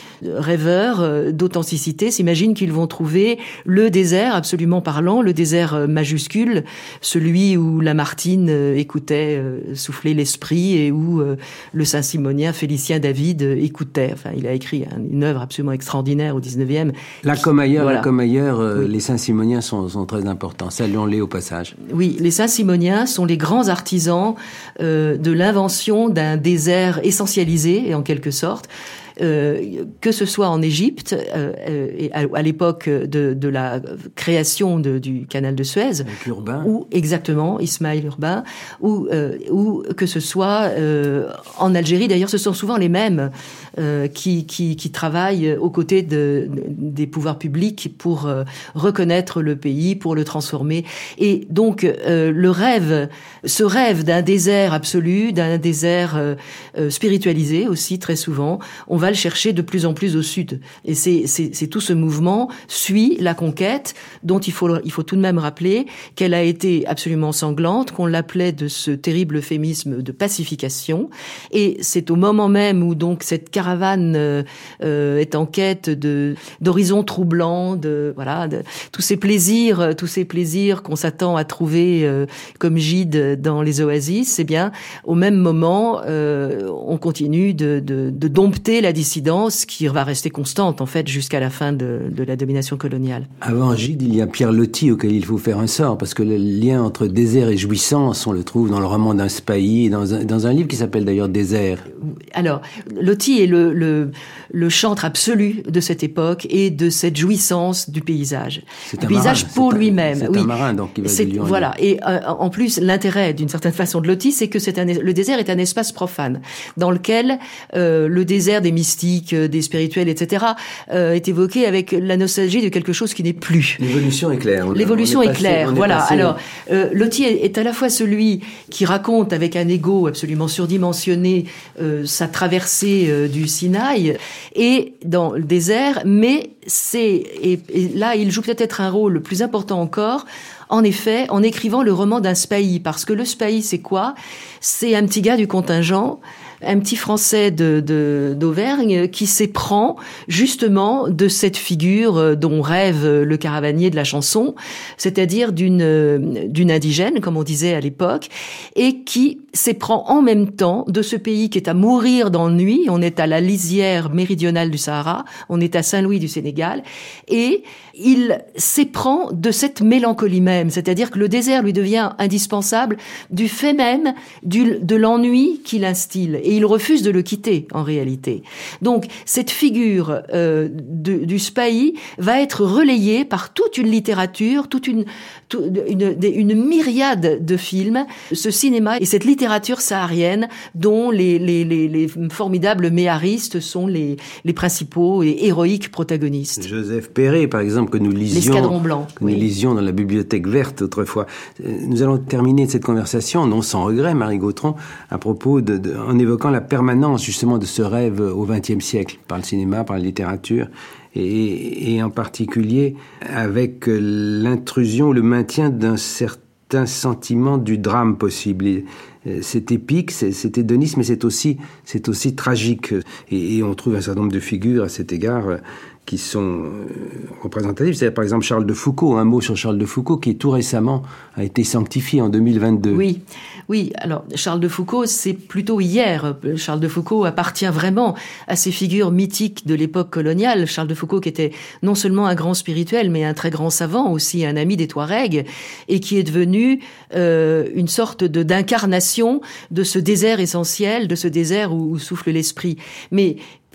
rêveurs euh, d'authenticité s'imaginent qu'ils vont trouver le désert absolument parlant, le désert majuscule, celui où Lamartine euh, écoutait euh, souffler l'esprit et où euh, le Saint-Simonien Félicien David euh, écoutait. Enfin, il a écrit hein, une œuvre absolument extraordinaire au dix-neuvième. Là comme ailleurs, voilà. là comme ailleurs, euh, oui. les Saint-Simoniens sont, sont très importants. Saluons-les au passage. Oui, les Saint-Simoniens sont les grands artisans euh, de l'invention d'un désert essentialisé, en quelque sorte, euh, que ce soit en Égypte, euh, et à, à l'époque de, de la création de, du canal de Suez, Urbain. ou exactement, Ismaël Urbain, ou, euh, ou que ce soit euh, en Algérie. D'ailleurs, ce sont souvent les mêmes euh, qui, qui, qui travaillent aux côtés de, de, des pouvoirs publics pour euh, reconnaître le pays, pour le transformer. Et donc, euh, le rêve, ce rêve d'un désert absolu, d'un désert euh, euh, spiritualisé aussi, très souvent, on va le chercher de plus en plus au sud. Et c'est, c'est, c'est tout ce mouvement suit la conquête, dont il faut, il faut tout de même rappeler qu'elle a été absolument sanglante, qu'on l'appelait de ce terrible euphémisme de pacification. Et c'est au moment même où donc cette caravane euh, euh, est en quête de d'horizons troublants, de voilà, de, tous ces plaisirs, tous ces plaisirs qu'on s'attend à trouver euh, comme gîte dans les oasis. Eh bien, au même moment, euh, on continue de, de, de dompter la dissidence qui va rester constante en fait jusqu'à la fin de, de la domination coloniale. Avant Gide, il y a Pierre Loti auquel il faut faire un sort parce que le lien entre désert et jouissance, on le trouve dans le roman d'un Spahis, dans un, dans un livre qui s'appelle d'ailleurs Désert. Alors, Loti est le, le, le chantre absolu de cette époque et de cette jouissance du paysage. C'est du un paysage marin, pour c'est un, lui-même. C'est oui. un marin, donc il va c'est, du lieu en Voilà. lieu. Et euh, en plus, l'intérêt d'une certaine façon de Loti, c'est que c'est un, le désert est un espace profane dans lequel euh, le désert des mystiques, des spirituels, et cetera, euh, est évoqué avec la nostalgie de quelque chose qui n'est plus. L'évolution est claire. On, L'évolution on est, est passé, claire. on est Voilà. passé... Alors, euh, Loti est, est à la fois celui qui raconte avec un ego absolument surdimensionné euh, sa traversée euh, du Sinaï et dans le désert, mais c'est et, et là il joue peut-être un rôle plus important encore. En effet, en écrivant le roman d'un Spahis, parce que le Spahis, c'est quoi ? C'est un petit gars du contingent, un petit Français de, de, d'Auvergne qui s'éprend justement de cette figure dont rêve le caravanier de la chanson, c'est-à-dire d'une, d'une indigène, comme on disait à l'époque, et qui s'éprend en même temps de ce pays qui est à mourir d'ennui. On est à la lisière méridionale du Sahara, on est à Saint-Louis du Sénégal, et il s'éprend de cette mélancolie même, c'est-à-dire que le désert lui devient indispensable du fait même du, de l'ennui qu'il instille, et il refuse de le quitter en réalité. Donc cette figure euh, de, du Spahis va être relayée par toute une littérature, toute une, toute une, une myriade de films, ce cinéma et cette littérature saharienne dont les, les, les, les formidables méharistes sont les, les principaux et héroïques protagonistes. Joseph Perret, par exemple, que nous lisions, L'Escadron blanc, que nous oui. lisions dans la bibliothèque verte autrefois. Nous allons terminer cette conversation, non sans regret, Marie Gautron, à propos de, de, en évoquant la permanence justement de ce rêve au vingtième siècle, par le cinéma, par la littérature, et, et en particulier avec l'intrusion, le maintien d'un certain sentiment du drame possible. Et, c'est épique, c'est, c'est hédoniste, mais c'est aussi, c'est aussi tragique. Et, et on trouve un certain nombre de figures à cet égard qui sont représentatives. C'est par exemple Charles de Foucault, un mot sur Charles de Foucault qui tout récemment a été sanctifié en deux mille vingt-deux. Oui, oui. Alors Charles de Foucault, c'est plutôt hier. Charles de Foucault appartient vraiment à ces figures mythiques de l'époque coloniale. Charles de Foucault qui était non seulement un grand spirituel, mais un très grand savant aussi, un ami des Touaregs, et qui est devenu euh, une sorte de d'incarnation de ce désert essentiel, de ce désert où, où souffle l'esprit. Mais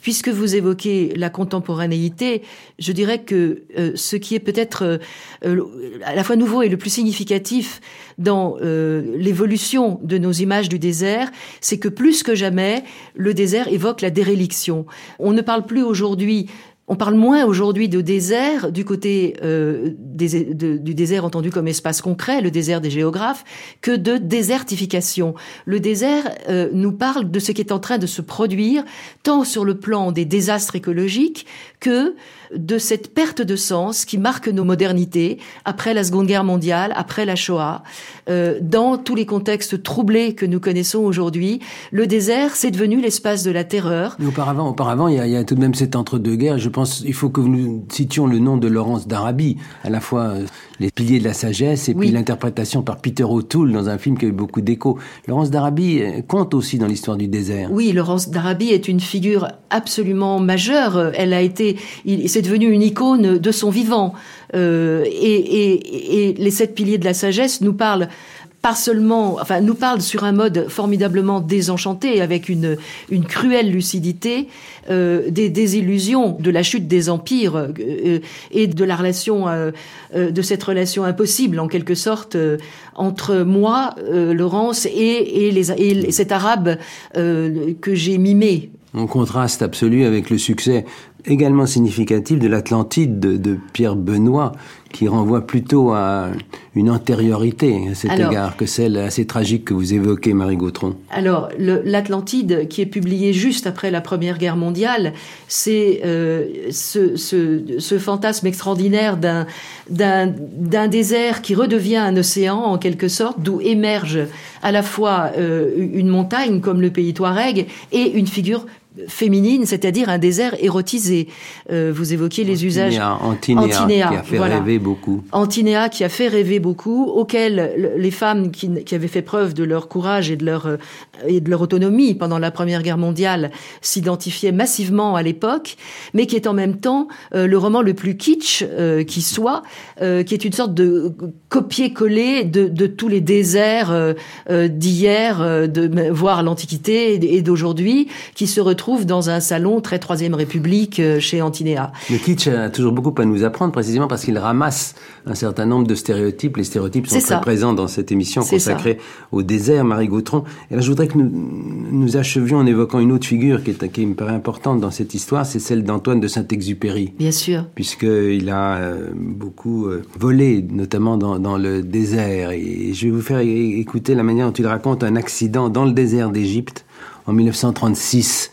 Puisque vous évoquez la contemporanéité, je dirais que euh, ce qui est peut-être euh, à la fois nouveau et le plus significatif dans euh, l'évolution de nos images du désert, c'est que plus que jamais, le désert évoque la déréliction. On ne parle plus aujourd'hui On parle moins aujourd'hui de désert du côté euh, des, de, du désert entendu comme espace concret, le désert des géographes, que de désertification. Le désert euh, nous parle de ce qui est en train de se produire, tant sur le plan des désastres écologiques que de cette perte de sens qui marque nos modernités après la Seconde Guerre mondiale, après la Shoah, euh, dans tous les contextes troublés que nous connaissons aujourd'hui. Le désert, c'est devenu l'espace de la terreur. Mais auparavant, auparavant, il y a, il y a tout de même cet entre-deux-guerres. Je pense, il faut que nous citions le nom de Laurence d'Arabie, à la fois euh, les piliers de la sagesse et puis oui. l'interprétation par Peter O'Toole dans un film qui a eu beaucoup d'écho. Laurence d'Arabie compte aussi dans l'histoire du désert. Oui, Laurence d'Arabie est une figure absolument majeure. Elle a été, il, c'est devenu une icône de son vivant. Euh, et, et, et les sept piliers de la sagesse nous parlent pas seulement, enfin, nous parlent sur un mode formidablement désenchanté, avec une, une cruelle lucidité, euh, des désillusions de la chute des empires euh, et de la relation, euh, euh, de cette relation impossible, en quelque sorte, euh, entre moi, euh, Laurence, et, et, les, et cet arabe euh, que j'ai mimé. En contraste absolu avec le succès également significatif de l'Atlantide de, de Pierre Benoît, qui renvoie plutôt à une antériorité à cet alors, égard que celle assez tragique que vous évoquez, Marie Gautron. Alors, le, l'Atlantide, qui est publié juste après la Première Guerre mondiale, c'est euh, ce, ce, ce fantasme extraordinaire d'un, d'un, d'un désert qui redevient un océan, en quelque sorte, d'où émerge à la fois euh, une montagne, comme le pays Touareg, et une figure féminine, c'est-à-dire un désert érotisé. Euh, vous évoquiez les Antinéa, usages... Antinéa, Antinéa, qui a fait voilà. rêver beaucoup. Antinéa, qui a fait rêver beaucoup, auquel les femmes qui, qui avaient fait preuve de leur courage et de leur, et de leur autonomie pendant la Première Guerre mondiale s'identifiaient massivement à l'époque, mais qui est en même temps euh, le roman le plus kitsch euh, qui soit, euh, qui est une sorte de copier-coller de, de tous les déserts euh, euh, d'hier, euh, de, voire l'Antiquité et d'aujourd'hui, qui se retrouvent trouve dans un salon très Troisième République chez Antinéa. Le kitsch a toujours beaucoup à nous apprendre, précisément parce qu'il ramasse un certain nombre de stéréotypes. Les stéréotypes sont très présents dans cette émission C'est consacrée ça. au désert, Marie Gautron. Et là, je voudrais que nous, nous achevions en évoquant une autre figure qui, est, qui me paraît importante dans cette histoire, c'est celle d'Antoine de Saint-Exupéry. Bien sûr. Puisqu'il a euh, beaucoup euh, volé, notamment dans, dans le désert. Et je vais vous faire écouter la manière dont il raconte un accident dans le désert d'Égypte en dix-neuf cent trente-six.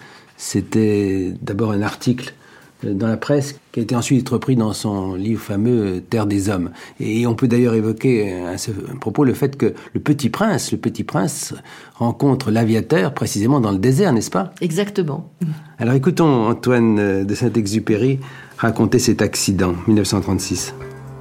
C'était d'abord un article dans la presse qui a été ensuite repris dans son livre fameux Terre des Hommes. Et on peut d'ailleurs évoquer à ce propos le fait que le Petit Prince, le Petit Prince rencontre l'aviateur précisément dans le désert, n'est-ce pas ? Exactement. Alors écoutons Antoine de Saint-Exupéry raconter cet accident, dix-neuf cent trente-six.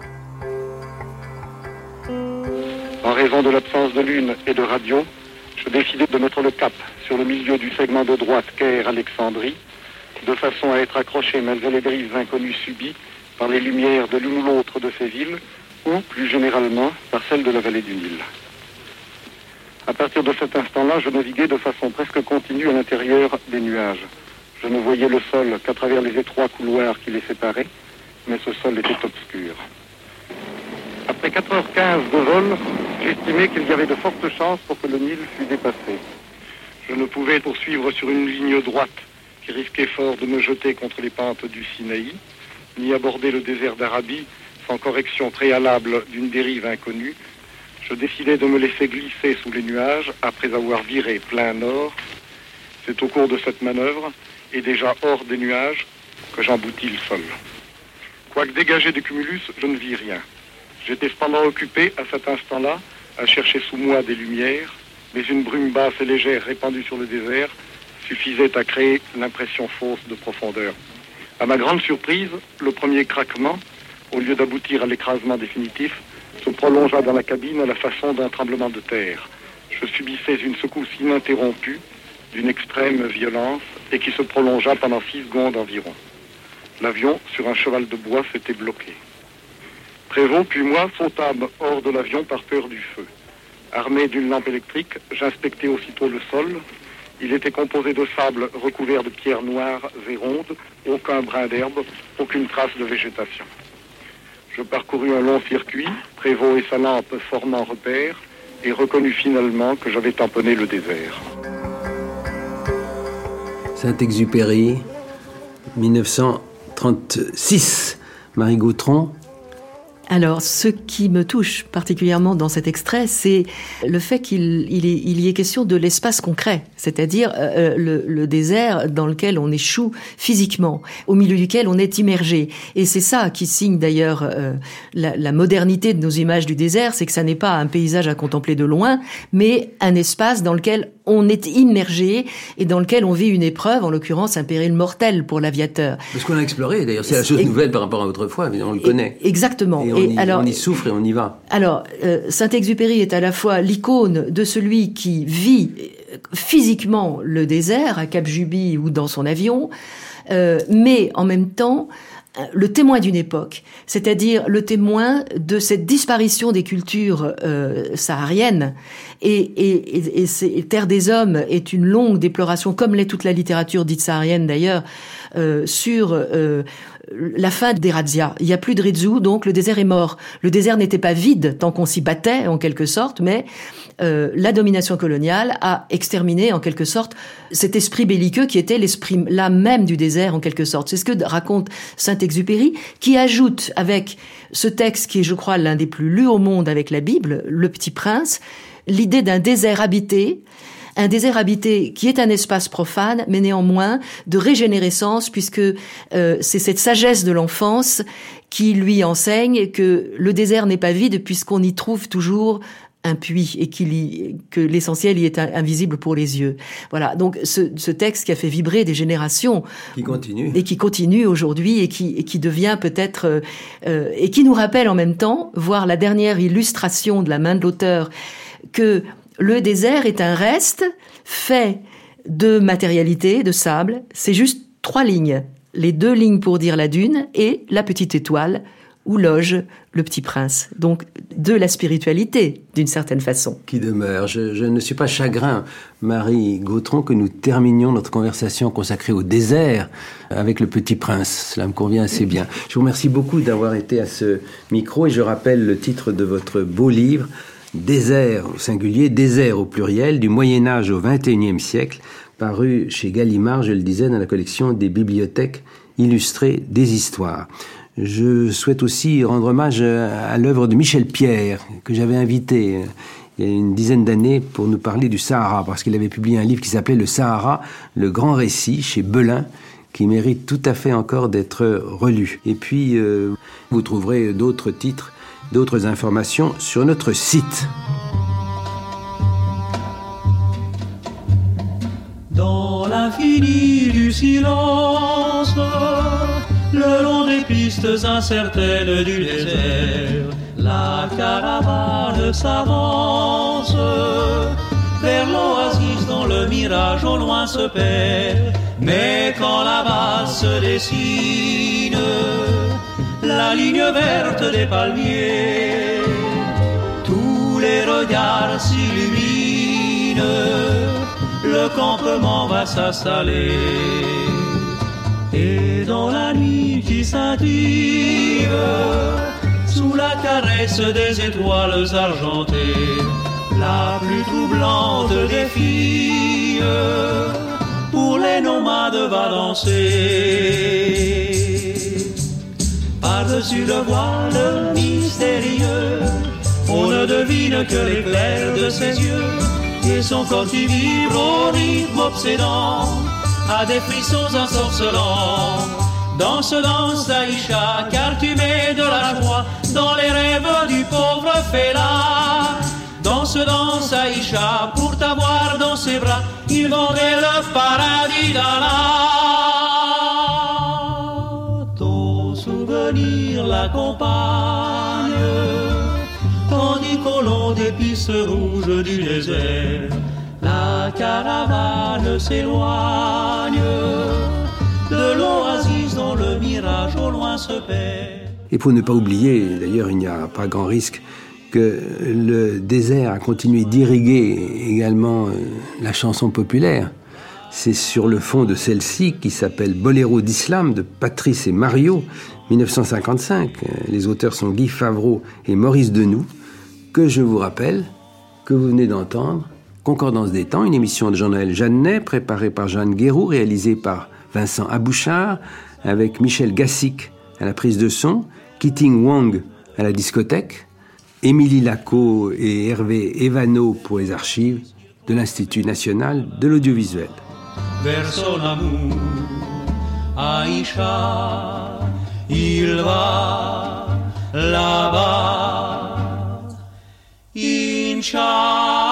En raison de l'absence de lune et de radio, je décidai de mettre le cap sur le milieu du segment de droite Caire-Alexandrie, de façon à être accroché malgré les dérives inconnues subies par les lumières de l'une ou l'autre de ces villes, ou, plus généralement, par celles de la vallée du Nil. À partir de cet instant-là, je naviguais de façon presque continue à l'intérieur des nuages. Je ne voyais le sol qu'à travers les étroits couloirs qui les séparaient, mais ce sol était obscur. Après quatre heures quinze de vol, j'estimais qu'il y avait de fortes chances pour que le Nil fût dépassé. Je ne pouvais poursuivre sur une ligne droite qui risquait fort de me jeter contre les pentes du Sinaï, ni aborder le désert d'Arabie sans correction préalable d'une dérive inconnue. Je décidai de me laisser glisser sous les nuages après avoir viré plein nord. C'est au cours de cette manœuvre, et déjà hors des nuages, que j'emboutis le sol. Quoique dégagé du cumulus, je ne vis rien. J'étais cependant occupé, à cet instant-là, à chercher sous moi des lumières, mais une brume basse et légère répandue sur le désert suffisait à créer l'impression fausse de profondeur. À ma grande surprise, le premier craquement, au lieu d'aboutir à l'écrasement définitif, se prolongea dans la cabine à la façon d'un tremblement de terre. Je subissais une secousse ininterrompue, d'une extrême violence, et qui se prolongea pendant six secondes environ. L'avion, sur un cheval de bois, s'était bloqué. Prévost puis moi sautâmes hors de l'avion par peur du feu. Armé d'une lampe électrique, j'inspectai aussitôt le sol Il était composé de sable recouvert de pierres noires et rondes, aucun brin d'herbe, aucune trace de végétation. Je parcourus un long circuit, Prévost et sa lampe formant repère, et reconnus finalement que j'avais tamponné le désert. Saint-Exupéry, dix-neuf cent trente-six. Marie Gautron. Alors, ce qui me touche particulièrement dans cet extrait, c'est le fait qu'il il est, il y ait question de l'espace concret, c'est-à-dire euh, le, le désert dans lequel on échoue physiquement, au milieu duquel on est immergé. Et c'est ça qui signe d'ailleurs euh, la, la modernité de nos images du désert, c'est que ça n'est pas un paysage à contempler de loin, mais un espace dans lequel on est immergé et dans lequel on vit une épreuve, en l'occurrence un péril mortel pour l'aviateur. Parce qu'on a exploré, d'ailleurs, c'est la chose et, nouvelle par rapport à autrefois, mais on le connaît. Exactement. Et on, et y, alors, on y souffre et on y va. Alors, euh, Saint-Exupéry est à la fois l'icône de celui qui vit physiquement le désert, à Cap-Juby ou dans son avion, euh, mais en même temps le témoin d'une époque, c'est-à-dire le témoin de cette disparition des cultures euh, sahariennes. Et, et, et, et, et Terre des Hommes est une longue déploration, comme l'est toute la littérature dite saharienne d'ailleurs, euh, sur euh, la fin des razzias. Il n'y a plus de Rizou, donc le désert est mort. Le désert n'était pas vide tant qu'on s'y battait, en quelque sorte, mais euh, la domination coloniale a exterminé, en quelque sorte, cet esprit belliqueux qui était l'esprit, l'âme même du désert, en quelque sorte. C'est ce que raconte Saint-Exupéry, qui ajoute, avec ce texte qui est, je crois, l'un des plus lus au monde avec la Bible, Le Petit Prince, l'idée d'un désert habité, un désert habité qui est un espace profane, mais néanmoins de régénérescence, puisque euh, c'est cette sagesse de l'enfance qui lui enseigne que le désert n'est pas vide puisqu'on y trouve toujours un puits et qu'il y, que l'essentiel y est invisible pour les yeux. Voilà, donc ce, ce texte qui a fait vibrer des générations, qui continue et qui continue aujourd'hui et qui, et qui devient peut-être euh, et qui nous rappelle en même temps, voir la dernière illustration de la main de l'auteur, que le désert est un reste fait de matérialité, de sable. C'est juste trois lignes. Les deux lignes pour dire la dune et la petite étoile où loge le petit prince. Donc, de la spiritualité, d'une certaine façon. Qui demeure. Je, je ne suis pas chagrin, Marie Gautron, que nous terminions notre conversation consacrée au désert avec le petit prince. Cela me convient assez bien. Je vous remercie beaucoup d'avoir été à ce micro et je rappelle le titre de votre beau livre, Désert au singulier, désert au pluriel, du Moyen-Âge au vingt et unième siècle, paru chez Gallimard, je le disais, dans la collection des bibliothèques illustrées des histoires. Je souhaite aussi rendre hommage à l'œuvre de Michel Pierre, que j'avais invité il y a une dizaine d'années pour nous parler du Sahara, parce qu'il avait publié un livre qui s'appelait Le Sahara, le grand récit, chez Belin, qui mérite tout à fait encore d'être relu. Et puis, euh, vous trouverez d'autres titres, d'autres informations sur notre site. Dans l'infini du silence, le long des pistes incertaines du désert, la caravane s'avance vers l'oasis dont le mirage au loin se perd. Mais quand là-bas se dessine la ligne verte des palmiers, tous les regards s'illuminent, le campement va s'installer. Et dans la nuit qui scintille, sous la caresse des étoiles argentées, la plus troublante des filles, pour les nomades va danser. Par-dessus le voile mystérieux, on ne devine que l'éclair de ses yeux, et son corps qui vibre au rythme obsédant, a des frissons ensorcelants. Danse, danse Aïcha, car tu mets de la joie dans les rêves du pauvre félin. Danse, danse Aïcha, pour t'avoir dans ses bras, il vendrait le paradis d'Allah. Ton souvenir l'accompagne, tandis qu'au long des pistes rouges du désert, la caravane s'éloigne de l'oasis dont le mirage au loin se perd. Et pour ne pas oublier, d'ailleurs il n'y a pas grand risque, que le désert a continué d'irriguer également la chanson populaire. C'est sur le fond de celle-ci, qui s'appelle Boléro d'Islam de Patrice et Mario, dix-neuf cent cinquante-cinq. Les auteurs sont Guy Favreau et Maurice Denoux, que je vous rappelle que vous venez d'entendre Concordance des temps, une émission de Jean-Noël Jeannet, préparée par Jeanne Guéroux, réalisée par Vincent Abouchard, avec Michel Gassic à la prise de son, Keating Wong à la discothèque, Émilie Lacot et Hervé Evano pour les archives de l'Institut national de l'audiovisuel. Verso l'amour, Aïcha, il va là-bas, Inch'Allah.